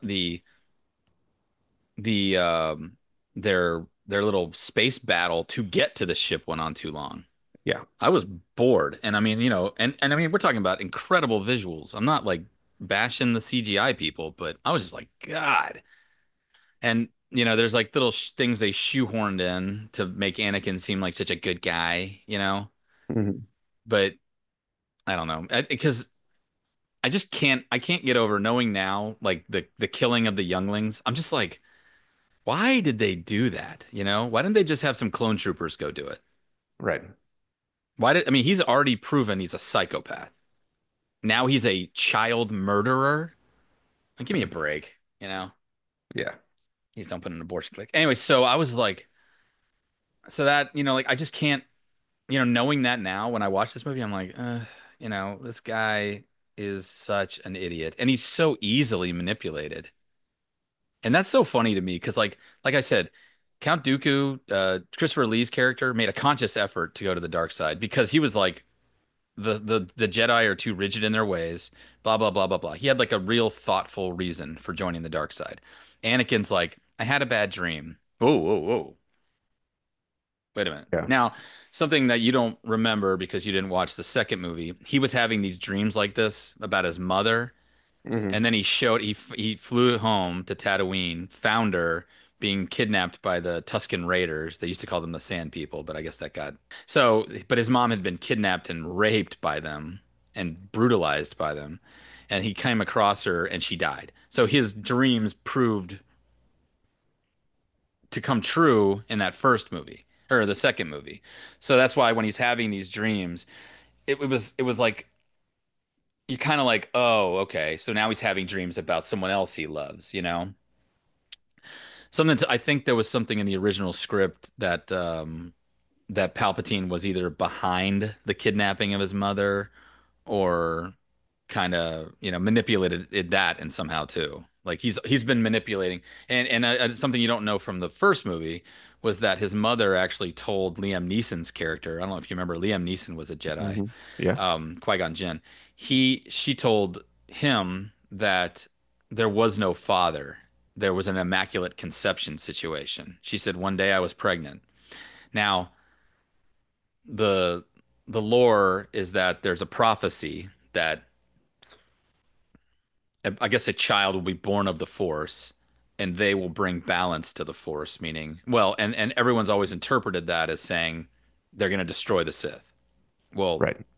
S2: the their little space battle to get to the ship went on too long.
S1: Yeah.
S2: I was bored. And I mean, and I mean, we're talking about incredible visuals. I'm not like bashing the CGI people, but I was just like, God. And there's like little things they shoehorned in to make Anakin seem like such a good guy.
S1: Mhm.
S2: But I don't know. Because I can't get over knowing now like the killing of the younglings. I'm just like, why did they do that? Why didn't they just have some clone troopers go do it?
S1: Right.
S2: I mean, he's already proven he's a psychopath. Now he's a child murderer. Like, give me a break.
S1: Yeah.
S2: He's dumping an abortion clinic. Anyway, so I was like, so that, like I just can't, knowing that now when I watch this movie, I'm like, this guy is such an idiot. And he's so easily manipulated. And that's so funny to me because like I said, Count Dooku, Christopher Lee's character made a conscious effort to go to the dark side because he was like the Jedi are too rigid in their ways, blah blah blah blah blah. He had like a real thoughtful reason for joining the dark side. Anakin's like, I had a bad dream. Whoa, whoa, whoa. Wait a minute.
S1: Yeah.
S2: Now, something that you don't remember because you didn't watch the second movie, he was having these dreams like this about his mother,
S1: Hmm.
S2: and then he flew home to Tatooine, found her being kidnapped by the Tusken Raiders. They used to call them the Sand People, but I guess that got so. But his mom had been kidnapped and raped by them and brutalized by them, and he came across her and she died. So his dreams proved to come true in that first movie or the second movie. So that's why when he's having these dreams, it was like you're kind of like, oh, okay. So now he's having dreams about someone else he loves. I think there was something in the original script that Palpatine was either behind the kidnapping of his mother or kind of manipulated that and somehow too. Like he's been manipulating and something you don't know from the first movie was that his mother actually told Liam Neeson's character. I don't know if you remember. Liam Neeson was a Jedi.
S1: Hmm. Yeah.
S2: Qui-Gon Jinn. She told him that there was no father. There was an immaculate conception situation. She said one day I was pregnant. Now the the lore is that there's a prophecy that I guess a child will be born of the Force and they will bring balance to the Force, meaning, well, and everyone's always interpreted that as saying they're going to destroy the Sith. Well,
S1: Right.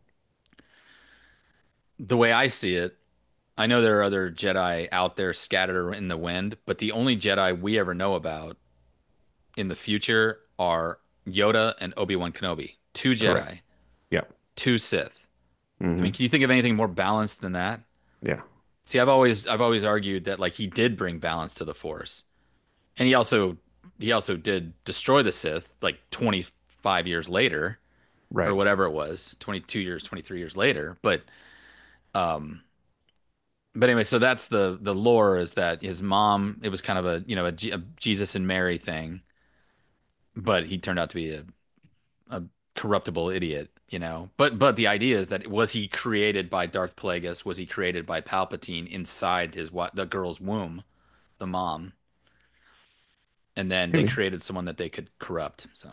S2: the way I see it, I know there are other Jedi out there scattered in the wind, but the only Jedi we ever know about in the future are Yoda and Obi-Wan Kenobi. Two
S1: Correct.
S2: Jedi,
S1: Yeah.
S2: two Sith. I mean,
S1: Hmm.
S2: can you think of anything more balanced than that?
S1: Yeah.
S2: See, I've always argued that like he did bring balance to the Force. And he also did destroy the Sith like 25 years later or
S1: Right.
S2: whatever it was, 22 years, 23 years later. Um but anyway, so that's the lore is that his mom, it was kind of a Jesus and Mary thing, but he turned out to be a corruptible idiot. But the idea is that was he created by Darth Plagueis? Was he created by Palpatine inside the girl's womb? the mom, and then they
S1: Maybe.
S2: created someone that they could corrupt. So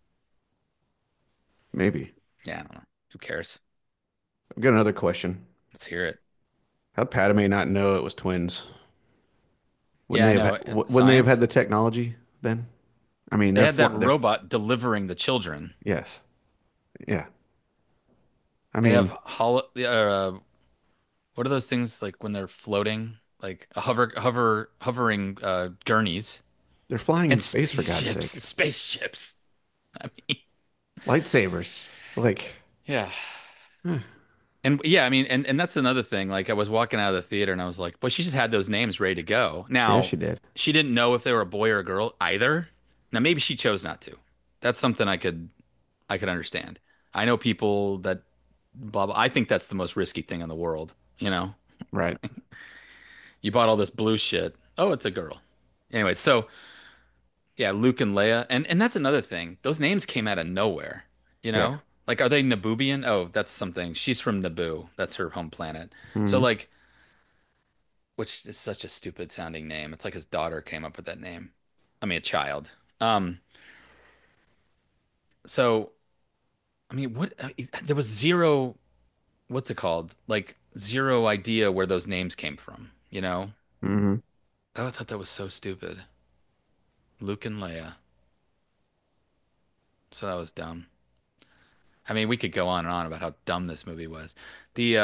S1: Maybe.
S2: yeah, I don't know. Who cares?
S1: I've got another question.
S2: Let's hear it.
S1: How'd Padme not know it was twins? Wouldn't
S2: Yeah,
S1: they
S2: I
S1: have
S2: know.
S1: wouldn't they have had
S2: Science.
S1: the technology then? I mean,
S2: They had that robot delivering the children.
S1: yes. Yeah. I
S2: They have
S1: mean,
S2: what are those things like when they're floating, like hovering gurneys
S1: they're flying in
S2: and
S1: space for God's
S2: spaceships,
S1: sake.
S2: spaceships. I mean,
S1: Lightsabers. Like,
S2: yeah.
S1: eh,
S2: And yeah, I mean, and that's another thing. Like I was walking out of the theater and I was like, "Boy, she just had those names ready to go."
S1: yeah,
S2: Now,
S1: she did.
S2: she didn't know if they were a boy or a girl either. Now, maybe she chose not to. That's something I could understand. I know people that blah blah. I think that's the most risky thing in the world. You know,
S1: Right.
S2: you bought all this blue shit. Oh, it's a girl. Anyway, so yeah, Luke and Leia, and that's another thing. Those names came out of nowhere. You
S1: Yeah.
S2: know, like are they Naboobian? Oh, that's something. She's from Naboo. That's her home planet. So
S1: Hmm.
S2: like, which is such a stupid sounding name. It's like his daughter came up with that name. I mean, a child. Um, so I mean, what? There was zero. What's it called? Like zero idea where those names came from. You know?
S1: Hmm.
S2: Oh, I thought that was so stupid. Luke and Leia. So that was dumb. I mean, we could go on and on about how dumb this movie was. The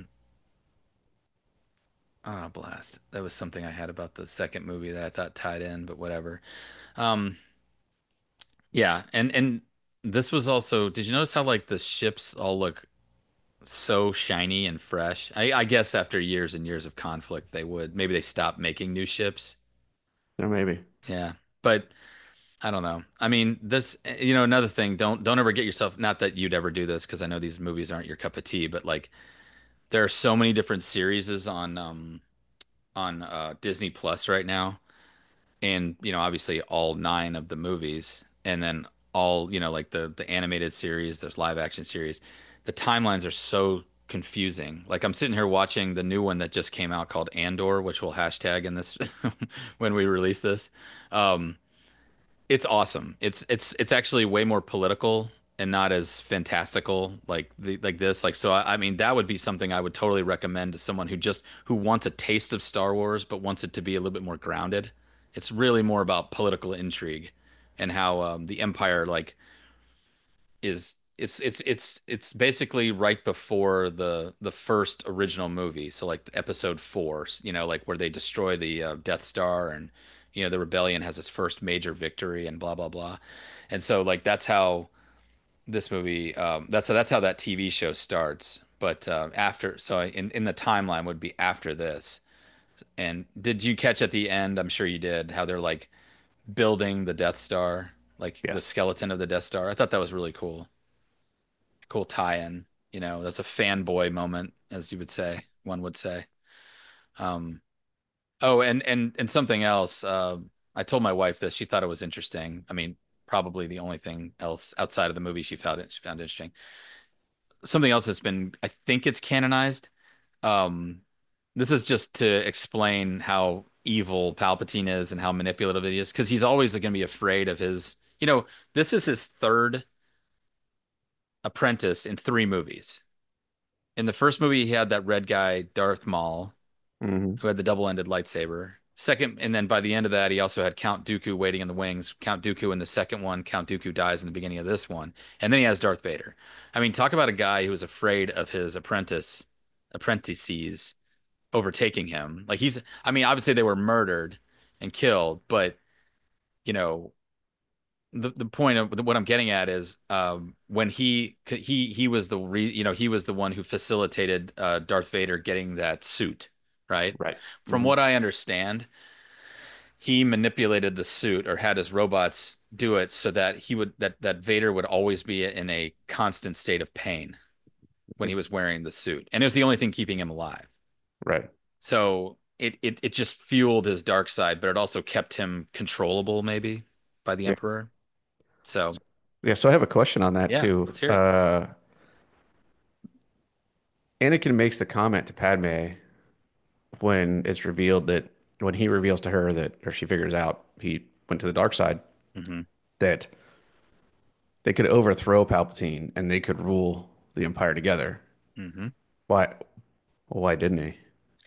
S2: oh blast. That was something I had about the second movie that I thought tied in, but whatever. Um, yeah, and this was also, did you notice how like the ships all look so shiny and fresh? I guess after years and years of conflict, they would maybe they stopped making new ships.
S1: Yeah, maybe.
S2: Yeah. But I don't know. I mean, this, another thing, don't ever get yourself, not that you'd ever do this because I know these movies aren't your cup of tea, but like there are so many different series on Disney Plus right now, and obviously all nine of the movies, and then all like the animated series, there's live action series. The timelines are so confusing. Like I'm sitting here watching the new one that just came out called Andor, which we'll hashtag in this when we release this. Um, it's awesome. It's actually way more political and not as fantastical like this. Like so I mean that would be something I would totally recommend to someone who wants a taste of Star Wars but wants it to be a little bit more grounded. It's really more about political intrigue and how the Empire like is it's basically right before the first original movie. So like episode 4, like where they destroy the Death Star and the rebellion has its first major victory and blah blah blah. And so like that's how this movie that's how that TV show starts. But after so in the timeline would be after this. And did you catch at the end? I'm sure you did. How they're like building the Death Star, like the
S1: Yes.
S2: skeleton of the Death Star. I thought that was really cool tie-in. That's a fanboy moment, as you would say, one would say. Um, oh, and something else. I told my wife this. She thought it was interesting. I mean, probably the only thing else outside of the movie she found interesting. Something else that's been, I think it's canonized. Um, this is just to explain how evil Palpatine is and how manipulative it is, because he's always going to be afraid of his. This is his third apprentice in 3 movies. In the first movie, he had that red guy, Darth Maul,
S1: Hmm.
S2: who had the double-ended lightsaber. Second, and then by the end of that, he also had Count Dooku waiting in the wings. Count Dooku in the second one. Count Dooku dies in the beginning of this one, and then he has Darth Vader. I mean, talk about a guy who was afraid of his apprentices overtaking him. Like I mean, obviously they were murdered and killed, but you know, the point of what I'm getting at is when he was he was the one who facilitated Darth Vader getting that suit, right?
S1: Right.
S2: From
S1: Hmm.
S2: what I understand, he manipulated the suit or had his robots do it so that that Vader would always be in a constant state of pain when he was wearing the suit, and it was the only thing keeping him alive.
S1: Right.
S2: So it just fueled his dark side, but it also kept him controllable maybe by the
S1: Yeah.
S2: Emperor. So
S1: Yeah. So I have a question on that
S2: yeah,
S1: too.
S2: let's hear it.
S1: Anakin makes the comment to Padme when it's revealed that when he reveals to her that, or she figures out he went to the dark side,
S2: Hmm.
S1: that they could overthrow Palpatine and they could rule the Empire together.
S2: Hmm.
S1: Why? Well, why didn't he?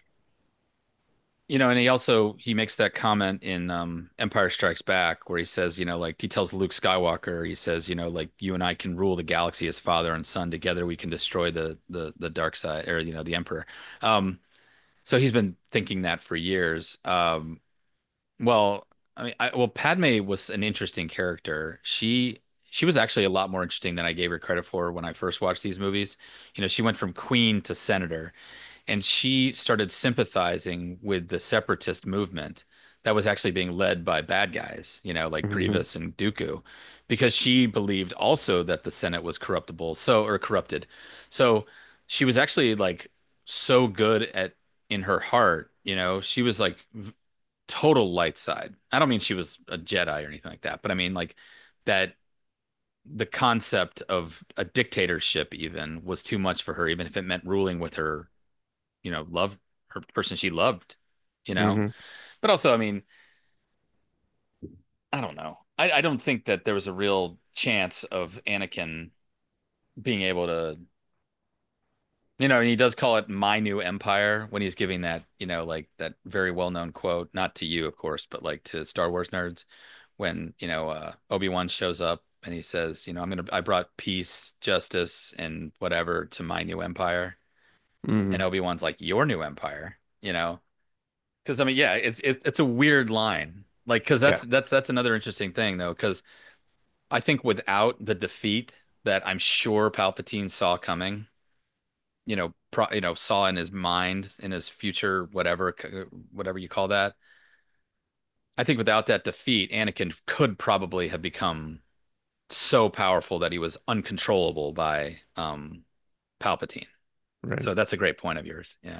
S2: And he makes that comment in Empire Strikes Back where he says, like he tells Luke Skywalker, he says, like you and I can rule the galaxy as father and son. Together we can destroy the dark side or the Emperor. Um, so he's been thinking that for years. Well, I mean, Padme was an interesting character. She was actually a lot more interesting than I gave her credit for when I first watched these movies. She went from queen to senator, and she started sympathizing with the separatist movement that was actually being led by bad guys, like
S1: Hmm.
S2: Grievous and Dooku, because she believed also that the Senate was corruptible, or corrupted. So she was actually like so good at in her heart, she was like total light side. I don't mean she was a Jedi or anything like that, but I mean like that the concept of a dictatorship even was too much for her, even if it meant ruling with her, love her person she loved, you know.
S1: Hmm.
S2: But also, I mean, I don't know. I don't think that there was a real chance of Anakin being able to, and he does call it my new empire when he's giving that, like that very well-known quote, not to you, of course, but like to Star Wars nerds when, Obi-Wan shows up and he says, I brought peace, justice, and whatever to my new empire. And
S1: Hmm.
S2: Obi-Wan's like, your new empire, you know? Because I mean, yeah, it's a weird line. Like, because
S1: Yeah.
S2: that's another interesting thing though, because I think without the defeat that I'm sure Palpatine saw coming, saw in his mind, in his future, whatever you call that. I think without that defeat, Anakin could probably have become so powerful that he was uncontrollable by Palpatine.
S1: Right.
S2: So that's a great point of yours. Yeah.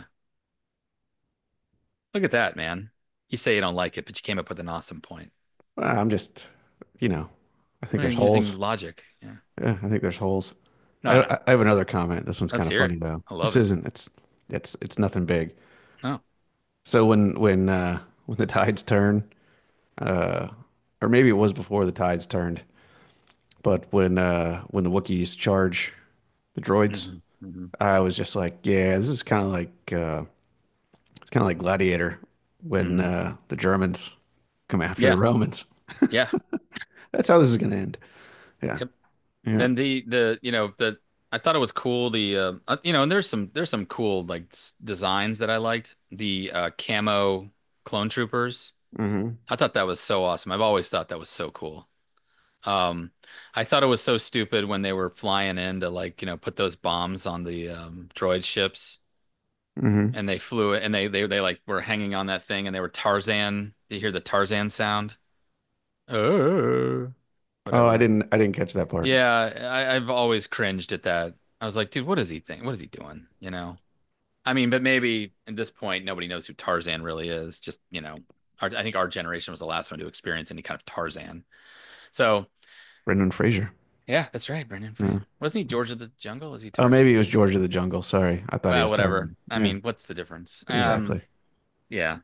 S2: Look at that, man. You say you don't like it, but you came up with an awesome point.
S1: Well, I'm just, you know, I think
S2: You're
S1: there's
S2: using
S1: holes.
S2: logic. Yeah.
S1: Yeah, I think there's holes.
S2: No, I know.
S1: I have another comment. This one's
S2: Let's
S1: kind of
S2: hear
S1: funny
S2: it.
S1: though.
S2: I love
S1: This
S2: it.
S1: isn't. It's nothing big.
S2: Oh.
S1: So when the tides turn, uh, or maybe it was before the tides turned, but when the Wookiees charge the droids,
S2: Hmm. Hmm.
S1: I was just like, yeah, this is kind of like it's kind of like Gladiator when
S2: Hmm.
S1: the Germans come after the
S2: Yeah.
S1: Romans.
S2: Yeah.
S1: That's how this is gonna end. Yeah,
S2: Yep.
S1: yeah.
S2: And the I thought it was cool and there's some cool like designs that I liked. The camo clone troopers.
S1: Hmm.
S2: I thought that was so awesome. I've always thought that was so cool. Um, I thought it was so stupid when they were flying in to like, put those bombs on the droid ships
S1: Hmm.
S2: and they flew it and they like were hanging on that thing and they were Tarzan. You hear the Tarzan sound? Oh,
S1: Oh,
S2: whatever.
S1: I didn't catch that part.
S2: Yeah, I've always cringed at that. I was like, dude, what does he think? What is he doing? I mean, but maybe at this point, nobody knows who Tarzan really is. Just, I think our generation was the last one to experience any kind of Tarzan. So,
S1: Brendan Fraser.
S2: yeah, that's right, Brendan
S1: Yeah.
S2: Fraser. Wasn't he George of the Jungle? Is he
S1: Oh, maybe it
S2: Tarzan?
S1: was George of the Jungle. Sorry, I thought he
S2: Well,
S1: was
S2: whatever.
S1: Tarzan.
S2: I
S1: Yeah,
S2: mean, what's the difference?
S1: exactly.
S2: Yeah.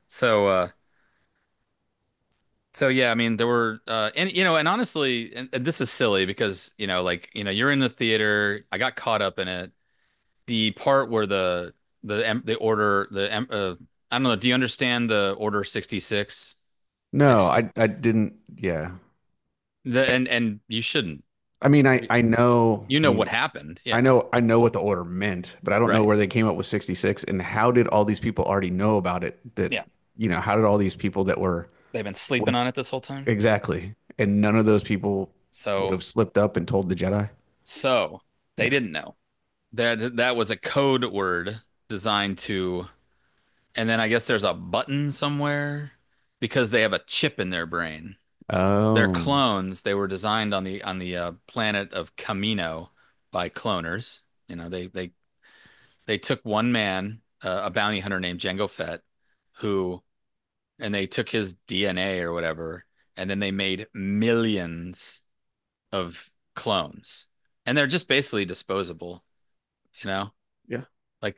S2: So yeah, I mean, there were, and honestly, and this is silly because, like, you're in the theater. I got caught up in it. The part where the order I don't know. Do you understand the Order 66?
S1: No,
S2: It's
S1: I didn't. Yeah,
S2: and you shouldn't.
S1: I mean, I know.
S2: You
S1: I
S2: know what
S1: mean,
S2: happened. Yeah.
S1: I know what the order meant, but I don't know
S2: Right.
S1: where they came up with 66 and how did all these people already know about it? That,
S2: Yeah.
S1: how did all these people that
S2: They've been sleeping
S1: were
S2: on it this whole time.
S1: exactly, and none of those people would
S2: So
S1: have slipped up and told the Jedi?
S2: so they
S1: Yeah.
S2: didn't know. That was a code word designed to, and then I guess there's a button somewhere because they have a chip in their brain. They're
S1: Oh.
S2: clones. They were designed on the planet of Camino by cloners. They took one man, a bounty hunter named Jango Fett, who and they took his DNA or whatever, and then they made millions of clones, and they're just basically disposable. You know,
S1: Yeah.
S2: like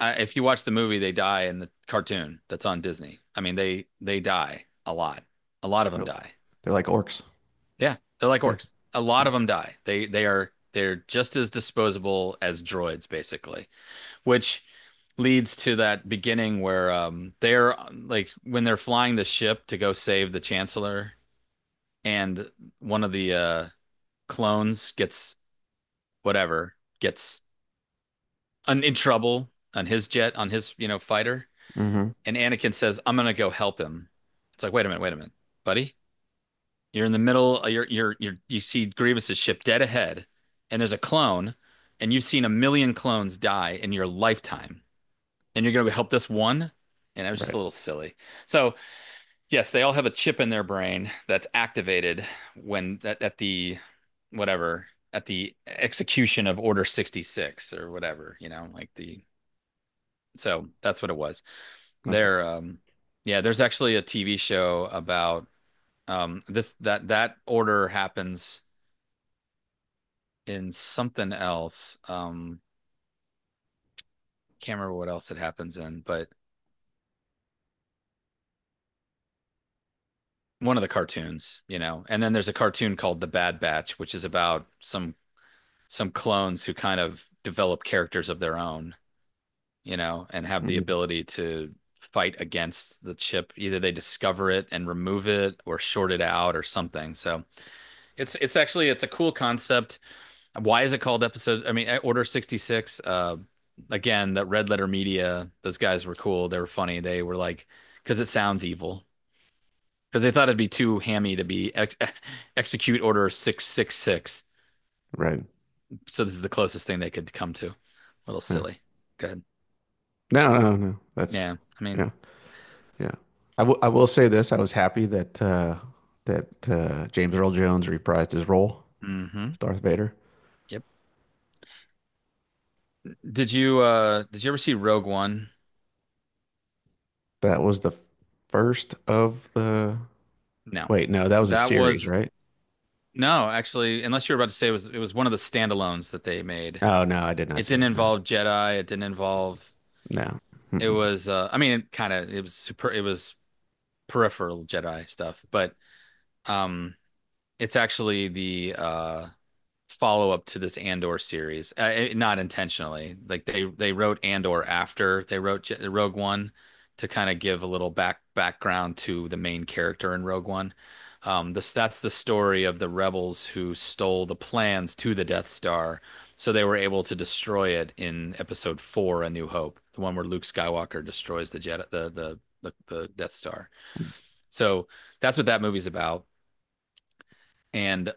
S2: if you watch the movie, they die in the cartoon that's on Disney. I mean, they die a lot. A lot of them
S1: They're,
S2: die.
S1: they're like orcs.
S2: Yeah, they're like
S1: Yeah.
S2: orcs. A lot of them die. They're just as disposable as droids, basically. Which leads to that beginning where they're like when they're flying the ship to go save the Chancellor, and one of the clones gets whatever gets in trouble on his jet on his fighter,
S1: Hmm.
S2: and Anakin says, "I'm gonna go help him." It's like, wait a minute, buddy. You're in the middle. You see Grievous's ship dead ahead, and there's a clone, and you've seen a million clones die in your lifetime, and you're going to help this one? And I was just a
S1: Right.
S2: little silly. So yes, they all have a chip in their brain that's activated when at the whatever at the execution of Order 66 or whatever, like the so that's what it was.
S1: Okay.
S2: There, yeah, there's actually a TV show about this that order happens in something else. Can't remember what else it happens in, but one of the cartoons, And then there's a cartoon called The Bad Batch, which is about some clones who kind of develop characters of their own, and have the
S1: Hmm.
S2: ability to fight against the chip. Either they discover it and remove it or short it out or something. So it's a cool concept. Why is it called episode? I mean, Order 66. Again, that Red Letter Media, those guys were cool. They were funny. They were like, because it sounds evil. Because they thought it'd be too hammy to be execute Order 666.
S1: Right.
S2: So this is the closest thing they could come to. A little
S1: Yeah.
S2: silly. Go ahead.
S1: No, no, no. That's
S2: Yeah, I mean,
S1: yeah, yeah. I will say this. I was happy that James Earl Jones reprised his role
S2: hmm
S1: as Darth Vader.
S2: Yep. Did you ever see Rogue One?
S1: That was the first of the.
S2: No.
S1: Wait, no, that was a
S2: That
S1: series,
S2: was
S1: right?
S2: no, actually, unless you were about to say it was one of the standalones that they made.
S1: Oh no, I did not
S2: It
S1: see
S2: didn't
S1: it. No,
S2: involve Jedi. It didn't involve.
S1: no.
S2: It
S1: Mm-mm.
S2: was. I mean, it was super. It was peripheral Jedi stuff, but um, it's actually the follow up to this Andor series. Not intentionally. Like they wrote Andor after they wrote Rogue One to kind of give a little background to the main character in Rogue One. That's the story of the rebels who stole the plans to the Death Star, so they were able to destroy it in Episode 4, A New Hope, the one where Luke Skywalker destroys the Jedi, the Death Star. So that's what that movie's about. And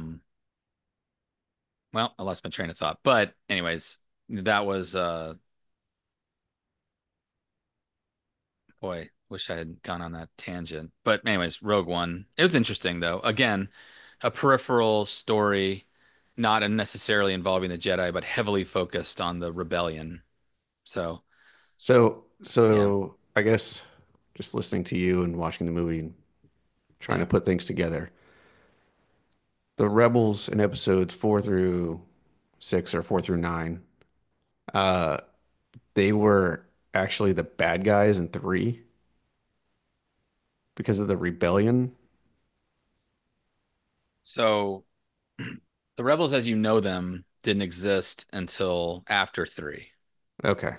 S2: well, I lost my train of thought. But anyways, that was boy, wish I had gone on that tangent. But anyways, Rogue One. It was interesting though. Again, a peripheral story, not necessarily involving the Jedi, but heavily focused on the rebellion. So,
S1: So,
S2: yeah,
S1: so I guess just listening to you and watching the movie and trying to
S2: yeah.
S1: put things together, the rebels in episodes 4 through 6 or 4 through 9, uh, they were actually the bad guys in 3 because of the rebellion.
S2: So the rebels as you know them didn't exist until after 3.
S1: Okay.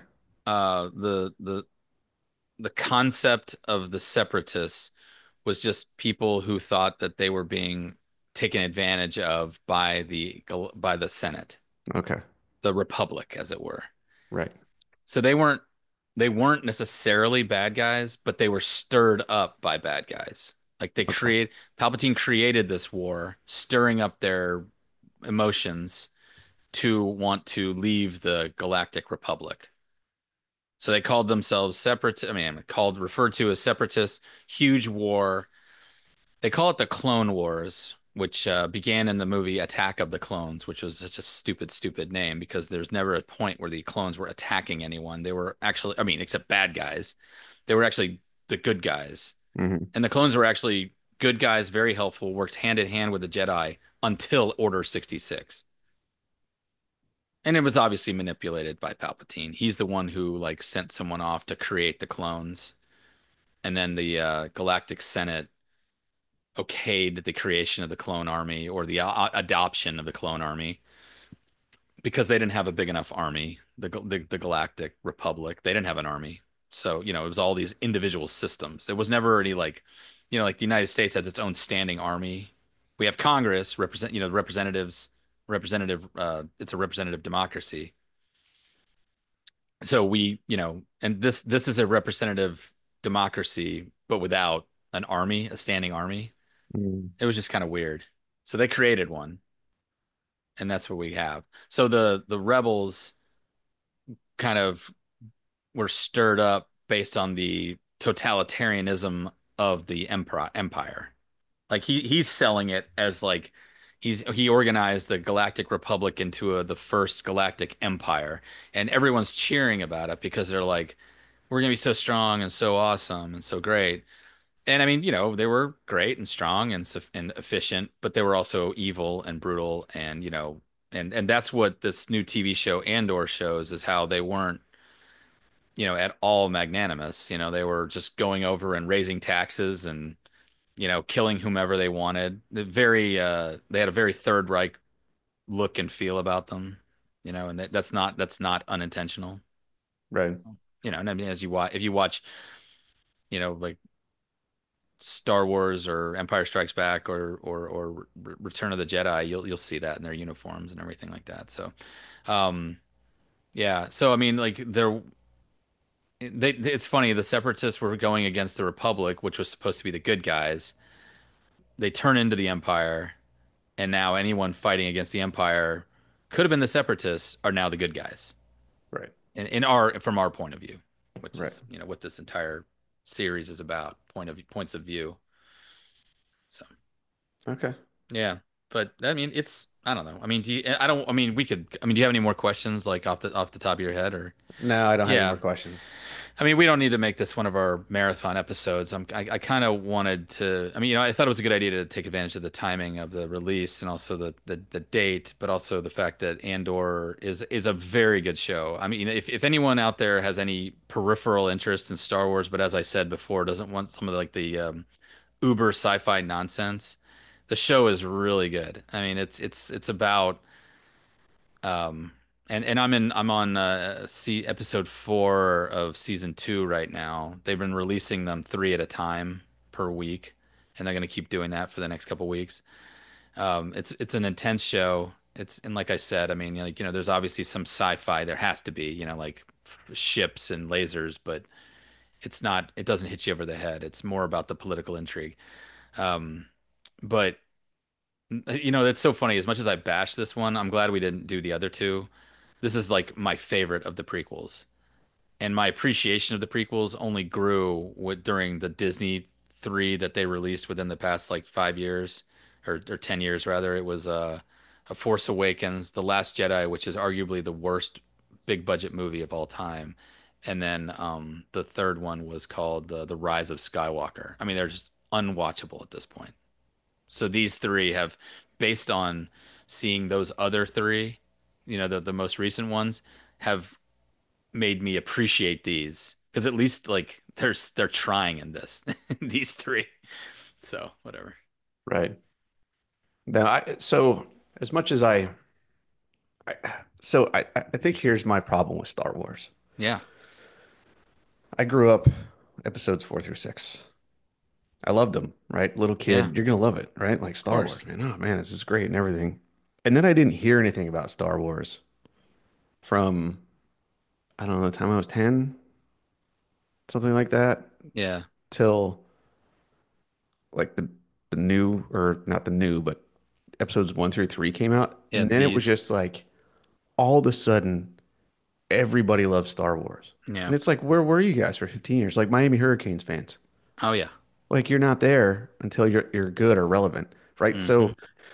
S2: The concept of the separatists was just people who thought that they were being taken advantage of by the Senate,
S1: Okay.
S2: the Republic, as it were.
S1: Right.
S2: So they weren't necessarily bad guys, but they were stirred up by bad guys. Like
S1: Okay.
S2: Palpatine created this war, stirring up their emotions to want to leave the Galactic Republic. So they called themselves separate. I mean, referred to as separatists. Huge war. They call it the Clone Wars, which began in the movie Attack of the Clones, which was such a stupid, stupid name because there's never a point where the clones were attacking anyone. They were actually, I mean, except bad guys. They were actually the good guys.
S1: Hmm.
S2: And the clones were actually good guys, very helpful, worked hand in hand with the Jedi until Order 66. And it was obviously manipulated by Palpatine. He's the one who like sent someone off to create the clones, and then the Galactic Senate okayed the creation of the clone army or the adoption of the clone army because they didn't have a big enough army. The Galactic Republic, they didn't have an army. So, it was all these individual systems. There was never any like, like the United States has its own standing army. We have Congress represent, representatives, it's a representative democracy. So and this is a representative democracy, but without an army, a standing army.
S1: Mm.
S2: It was just kind of weird. So they created one, and that's what we have. So the rebels kind of were stirred up based on the totalitarianism of the empire. Like he's selling it as like he organized the Galactic Republic into the first Galactic Empire, and everyone's cheering about it because they're like, we're gonna be so strong and so awesome and so great. And I mean, they were great and strong and efficient, but they were also evil and brutal, and and that's what this new TV show Andor shows is how they weren't at all magnanimous. They were just going over and raising taxes and, killing whomever they wanted. They had a very Third Reich look and feel about them, and that's not unintentional.
S1: Right.
S2: And I mean, if you watch, like Star Wars or Empire Strikes Back or Return of the Jedi, you'll see that in their uniforms and everything like that. So, um, yeah. So I mean, like it's funny. The Separatists were going against the Republic, which was supposed to be the good guys. They turn into the Empire, and now anyone fighting against the Empire could have been the Separatists are now the good guys.
S1: Right.
S2: From our point of view, which
S1: Right.
S2: is what this entire series is about, points of view. So
S1: Okay.
S2: yeah, but I mean, I don't know. I mean, I don't. I mean, we could. I mean, do you have any more questions like off the top of your head or?
S1: No, I don't have any more
S2: Yeah.
S1: questions.
S2: I mean, we don't need to make this one of our marathon episodes. I kind of wanted to. I mean, I thought it was a good idea to take advantage of the timing of the release and also the date, but also the fact that Andor is a very good show. I mean, if anyone out there has any peripheral interest in Star Wars, but as I said before, doesn't want some of like the uber sci-fi nonsense, the show is really good. I mean, it's about um, and I'm on see episode 4 of season 2 right now. They've been releasing them 3 at a time per week, and they're gonna keep doing that for the next couple weeks. It's an intense show. And like I said, I mean, like there's obviously some sci-fi. There has to be, like ships and lasers, but it's not. It doesn't hit you over the head. It's more about the political intrigue. Um, but that's so funny. As much as I bash this one, I'm glad we didn't do the other two. This is like my favorite of the prequels. And my appreciation of the prequels only grew during the Disney 3 that they released within the past like 5 years or 10 years rather. It was A Force Awakens, The Last Jedi, which is arguably the worst big budget movie of all time. And then the third one was called The Rise of Skywalker. I mean, they're just unwatchable at this point. So these three have, based on seeing those other three, the most recent ones, have made me appreciate these because at least like they're trying in this these three. So whatever.
S1: Right. Now, so as much as I so I think here's my problem with Star Wars.
S2: Yeah.
S1: I grew up episodes 4 through 6. I loved them, right? Little
S2: Yeah.
S1: kid, you're gonna love it, right? Like
S2: Of
S1: Star Wars,
S2: course.
S1: man. Oh man, this is great and everything. And then I didn't hear anything about Star Wars from I don't know, the time I was 10, something like that,
S2: Yeah.
S1: till like the new or not the new, but episodes 1 through 3 came out.
S2: Yeah.
S1: And then it was
S2: These.
S1: just like all of a sudden everybody loves Star Wars.
S2: Yeah.
S1: And it's like, where were you guys for 15 years? Like Miami Hurricanes fans.
S2: Oh yeah.
S1: Like you're not there until you're good or relevant, right?
S2: Hmm.
S1: So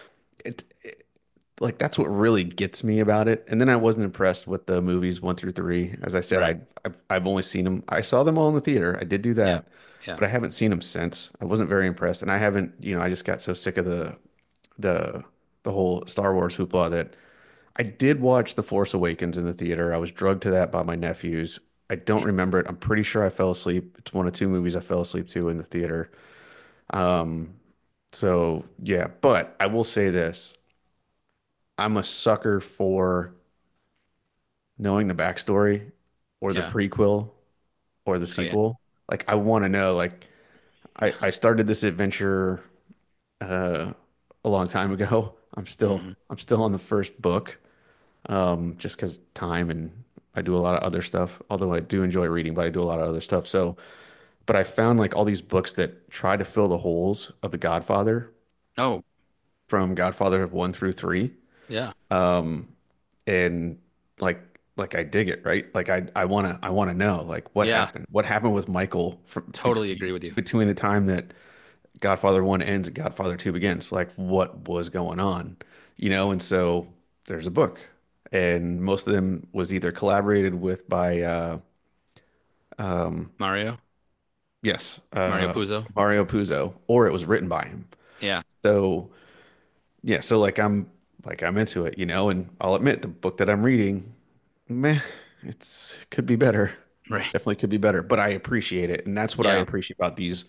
S1: it like that's what really gets me about it. And then I wasn't impressed with the movies 1 through 3. As I said,
S2: Right.
S1: I've only seen them. I saw them all in the theater. I did do
S2: Yeah.
S1: that,
S2: Yeah.
S1: but I haven't seen them since. I wasn't very impressed, and I haven't. I just got so sick of the the whole Star Wars hoopla that I did watch The Force Awakens in the theater. I was drugged to that by my nephews. I don't remember it. I'm pretty sure I fell asleep. It's one of two movies I fell asleep to in the theater. Um, so yeah, but I will say this. I'm a sucker for knowing the backstory or the
S2: Yeah.
S1: prequel or the
S2: Oh yeah.
S1: sequel. Like I want to know, like I started this adventure uh a long time ago.
S2: Hmm.
S1: I'm still on the first book. Just because time and I do a lot of other stuff. Although I do enjoy reading, but I do a lot of other stuff. So, but I found like all these books that try to fill the holes of The Godfather
S2: Oh,
S1: from Godfather 1 through 3.
S2: yeah.
S1: Um, and like I dig it, right? Like I wanna know like what
S2: Yeah.
S1: happened. What happened with Michael from
S2: Totally agree with you.
S1: between the time that Godfather 1 ends and Godfather 2 begins? Like what was going on? You know, and so there's a book. And most of them was either collaborated with by um
S2: Mario.
S1: yes,
S2: Mario Puzo.
S1: Mario Puzo, or it was written by him.
S2: Yeah.
S1: So yeah, so like I'm into it, you know, and I'll admit the book that I'm reading, meh, it's could be better.
S2: Right.
S1: Definitely could be better, but I appreciate it. And that's what I
S2: Yeah.
S1: appreciate about these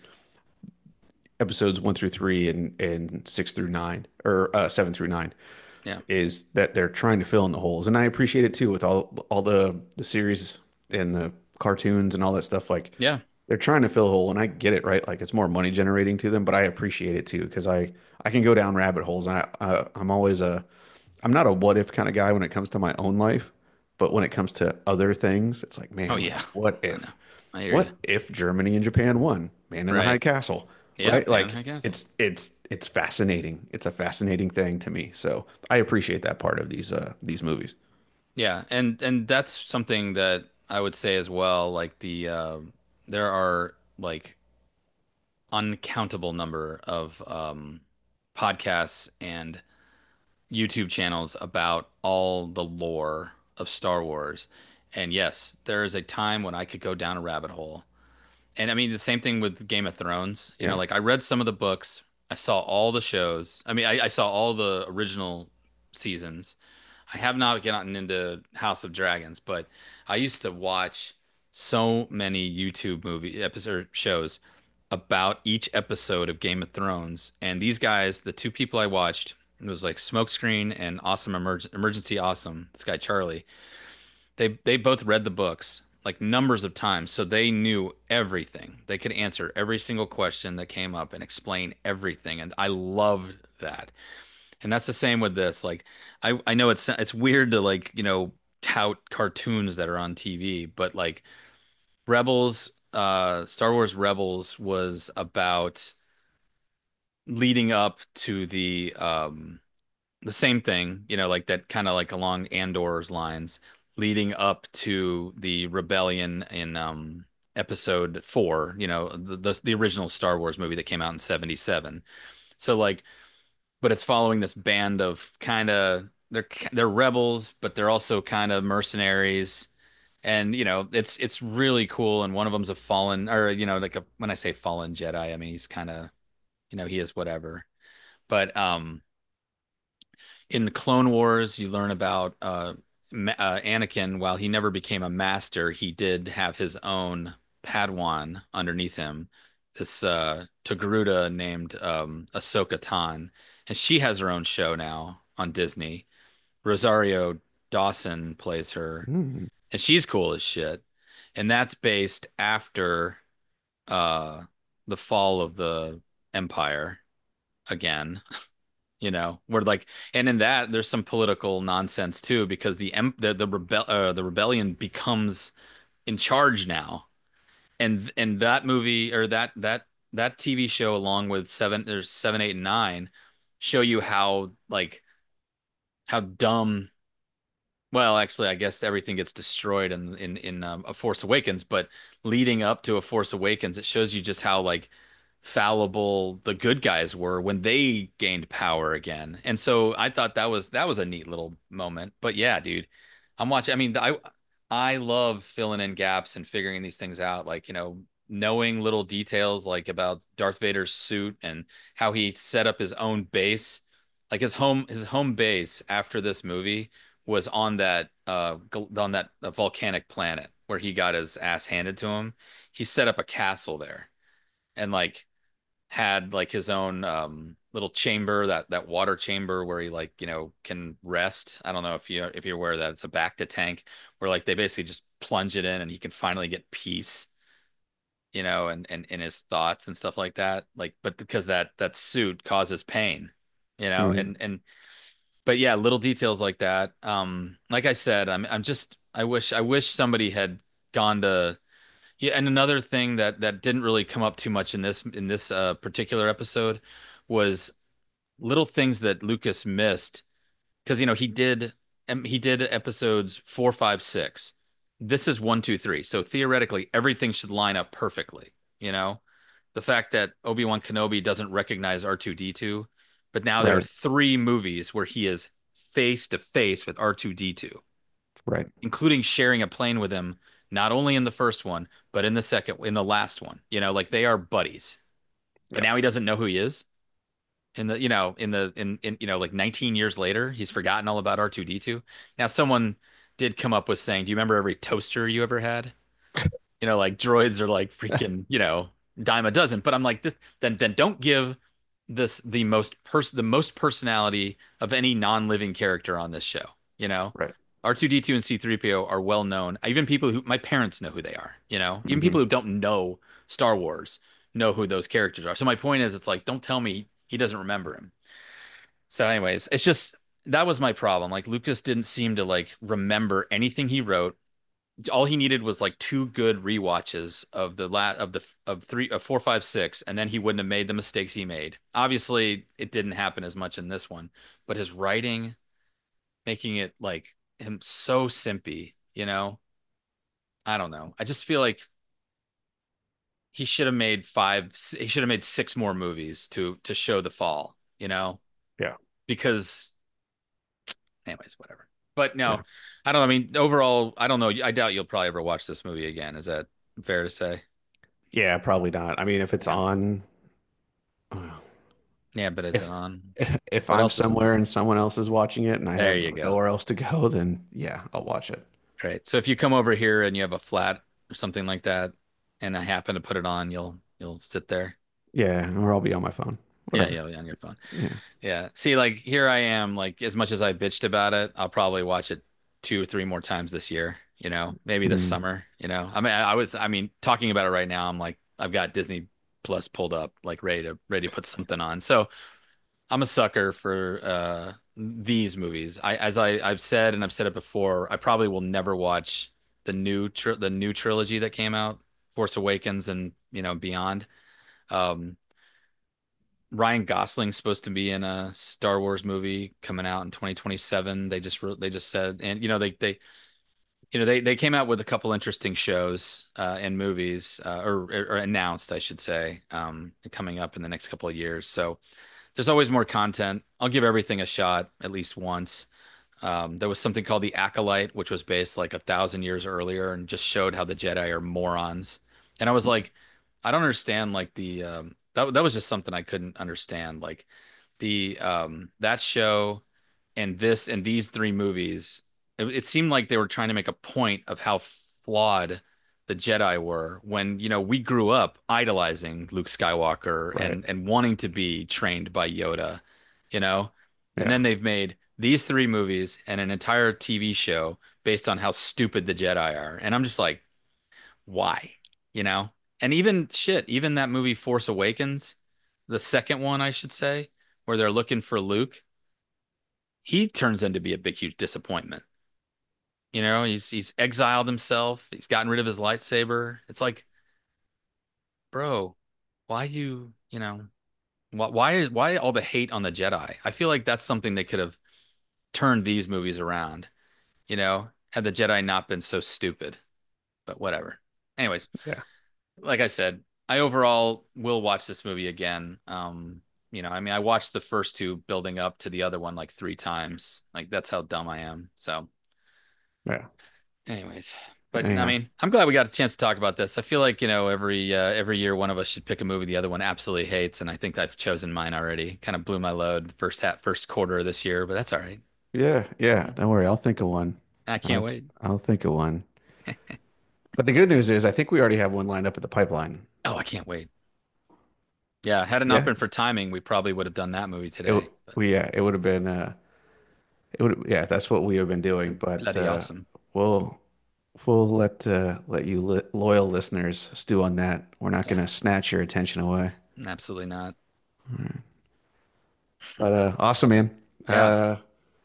S1: episodes 1 through 3 and 6 through 9 or 7 through 9
S2: Yeah.
S1: is that they're trying to fill in the holes. And I appreciate it too with all the series and the cartoons and all that stuff. Like
S2: Yeah.
S1: they're trying to fill a hole and I get it, right? Like it's more money generating to them, but I appreciate it too because I can go down rabbit holes. I'm always I'm not a what if kind of guy when it comes to my own life, but when it comes to other things, it's like,
S2: Oh
S1: man, like
S2: yeah.
S1: what
S2: I know.
S1: if?
S2: I hear you.
S1: What if Germany and Japan won? Man in the High
S2: Right.
S1: Castle,
S2: Yeah.
S1: right?
S2: Man,
S1: Like
S2: I guess.
S1: it's fascinating. It's a fascinating thing to me. So I appreciate that part of these movies.
S2: Yeah, and that's something that I would say as well. Like there are like uncountable number of podcasts and YouTube channels about all the lore of Star Wars. And yes, there is a time when I could go down a rabbit hole. And I mean the same thing with Game of Thrones. You know,
S1: Yeah.
S2: like I read some of the books, I saw all the shows. I mean, I saw all the original seasons. I have not gotten into House of Dragons, but I used to watch so many YouTube movie episode shows about each episode of Game of Thrones. And these guys, the two people I watched, it was like Smokescreen and Emergency Awesome. This guy Charlie. They both read the books like numbers of times, so they knew everything. They could answer every single question that came up and explain everything, and I loved that. And that's the same with this. Like, I know it's weird to like tout cartoons that are on TV, but like Rebels, Star Wars Rebels was about leading up to the same thing, like that kind of like along Andor's lines, leading up to the rebellion in episode 4, the original Star Wars movie that came out in 77. So like, but it's following this band of kind of they're rebels, but they're also kind of mercenaries. And it's really cool. And one of them's a fallen, or like when I say fallen Jedi, I mean he's kind of, he is whatever. But in the Clone Wars, you learn about Anakin. While he never became a master, he did have his own Padawan underneath him. This Togruta named Ahsoka Tano, and she has her own show now on Disney. Rosario Dawson plays her,
S1: Mm.
S2: and she's cool as shit. And that's based after uh, the fall of the Empire again. We're like, and in that there's some political nonsense too, because the rebellion becomes in charge now, and that movie or that TV show along with there's 7, 8, and 9 show you how like how dumb. Well, actually, I guess everything gets destroyed in A Force Awakens, but leading up to A Force Awakens, it shows you just how like fallible the good guys were when they gained power again. And so I thought that was a neat little moment. But yeah, dude, I'm watching. I mean, I love filling in gaps and figuring these things out, like knowing little details like about Darth Vader's suit and how he set up his own base, like his home base after this movie was on that volcanic planet where he got his ass handed to him. He set up a castle there and like had like his own little chamber, that water chamber where he like, can rest. I don't know if you're aware of that. It's a Bacta tank where like they basically just plunge it in and he can finally get peace, and in his thoughts and stuff like that. Like, but because that suit causes pain,
S1: Hmm.
S2: but yeah, little details like that. Like I said, I'm just I wish somebody had gone to yeah, and another thing that didn't really come up too much in this particular episode was little things that Lucas missed because he did episodes 4, 5, 6. This is 1, 2, 3. So theoretically, everything should line up perfectly. You know, the fact that Obi-Wan Kenobi doesn't recognize R2-D2, but now there are
S1: Right.
S2: 3 movies where he is face to face with R2-D2,
S1: Right.
S2: including sharing a plane with him, not only in the first one, but in the last one. Like they are buddies. But
S1: Yeah.
S2: now he doesn't know who he is. Like 19 years later, he's forgotten all about R2-D2. Now, someone did come up with saying, "Do you remember every toaster you ever had?" Like droids are like freaking, dime a dozen. But I'm like, this then don't give this the most personality of any non-living character on this show. You know,
S1: Right.
S2: R2-D2 and C3PO are well known. Even people who my parents know who they are. Even
S1: Hmm.
S2: people who don't know Star Wars know who those characters are. So my point is, it's like, don't tell me he doesn't remember him. So, anyways, it's just that was my problem. Like Lucas didn't seem to like remember anything he wrote. All he needed was like 2 good rewatches of the last of three of 4, 5, 6, and then he wouldn't have made the mistakes he made. Obviously, it didn't happen as much in this one, but his writing, making it like him so simpy. I don't know. I just feel like he should have made 6 more movies to show the fall.
S1: Yeah.
S2: Because anyways, whatever. But no,
S1: Yeah.
S2: I don't know. I mean, overall, I don't know. I doubt you'll probably ever watch this movie again. Is that fair to say?
S1: Yeah, probably not. I mean, if it's
S2: Yeah.
S1: on,
S2: Yeah, but is it
S1: if
S2: on?
S1: if
S2: What
S1: I'm
S2: else is on?
S1: somewhere and someone else is watching it and I
S2: There
S1: have
S2: you go.
S1: nowhere else to go, then yeah, I'll watch it.
S2: Great. So if you come over here and you have a flat or something like that, and I happen to put it on, you'll sit there.
S1: Yeah, or I'll be on my phone.
S2: Yeah,
S1: Whatever.
S2: yeah, on your phone.
S1: Yeah.
S2: Yeah. See, like here I am, like as much as I bitched about it, I'll probably watch it 2 or 3 more times this year, maybe this
S1: Mm.
S2: summer. I mean, talking about it right now, I'm like, I've got Disney Plus pulled up, like ready to put something on. So I'm a sucker for these movies. I've said and I've said it before, I probably will never watch the new trilogy that came out, Force Awakens and beyond. Um, Ryan Gosling's supposed to be in a Star Wars movie coming out in 2027. They just said, and they came out with a couple interesting shows and movies, or announced, I should say, coming up in the next couple of years. So there's always more content. I'll give everything a shot at least once. There was something called the Acolyte, which was based like 1,000 years earlier and just showed how the Jedi are morons. And I was like, I don't understand. Like that was just something I couldn't understand. Like the that show and these 3 movies, it seemed like they were trying to make a point of how flawed the Jedi were when, we grew up idolizing Luke Skywalker
S1: Right.
S2: and wanting to be trained by Yoda, you know? And
S1: Yeah.
S2: then they've made these 3 movies and an entire TV show based on how stupid the Jedi are. And I'm just like, why? You know? And even that movie Force Awakens, the second one, I should say, where they're looking for Luke, he turns into be a big, huge disappointment. He's exiled himself. He's gotten rid of his lightsaber. It's like, bro, why why all the hate on the Jedi? I feel like that's something they could have turned these movies around, had the Jedi not been so stupid. But whatever. Anyways,
S1: Yeah.
S2: like I said, I overall will watch this movie again. I mean, I watched the first 2 building up to the other one like 3 times. Like that's how dumb I am. So
S1: Yeah.
S2: anyways, but I
S1: Yeah.
S2: mean, I'm glad we got a chance to talk about this. I feel like, every year one of us should pick a movie the other one absolutely hates, and I think I've chosen mine already. Kind of blew my load first quarter of this year, but that's all right.
S1: Yeah, yeah. Don't worry, I'll think of one.
S2: I can't
S1: I'll
S2: wait.
S1: I'll think of one. But the good news is I think we already have one lined up at the pipeline.
S2: Oh, I can't wait. Yeah, had it not
S1: Yeah.
S2: been for timing, we probably would have done that movie
S1: It w-
S2: today. But
S1: we yeah, it would have been yeah, that's what we have been doing, but
S2: bloody awesome.
S1: we'll let you loyal listeners stew on that. We're not
S2: Yeah,
S1: going to snatch your attention away.
S2: absolutely not.
S1: But awesome, man.
S2: Yeah,
S1: Uh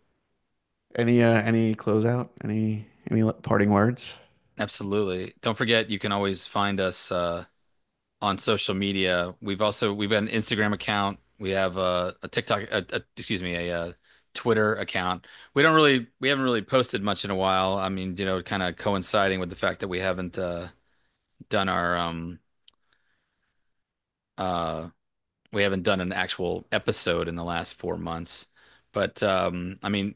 S1: any closeout? Any parting words?
S2: absolutely. Don't forget, you can always find us on social media. We've got an Instagram account. We have a TikTok, excuse me, a Twitter account. We haven't really posted much in a while. I mean, kind of coinciding with the fact that we haven't done our uh we haven't done an actual episode in the last 4 months. But I mean,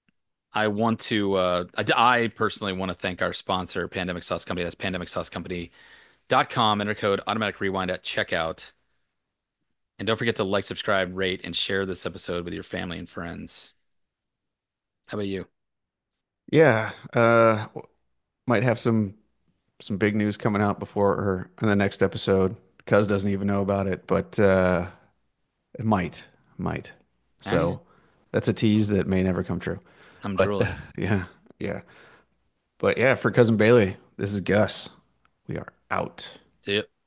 S2: I personally want to thank our sponsor, Pandemic Sauce Company. That's pandemicsaucecompany.com. Enter code automatic rewind at checkout. And don't forget to like, subscribe, rate, and share this episode with your family and friends. How about you?
S1: Yeah, might have some big news coming out before or in the next episode. Cuz doesn't even know about it, but it might.
S2: All right.
S1: So that's a tease that may never come true.
S2: I'm
S1: But
S2: drooling.
S1: yeah, yeah. But yeah, for Cousin Bailey, this is Gus. We are out.
S2: See ya.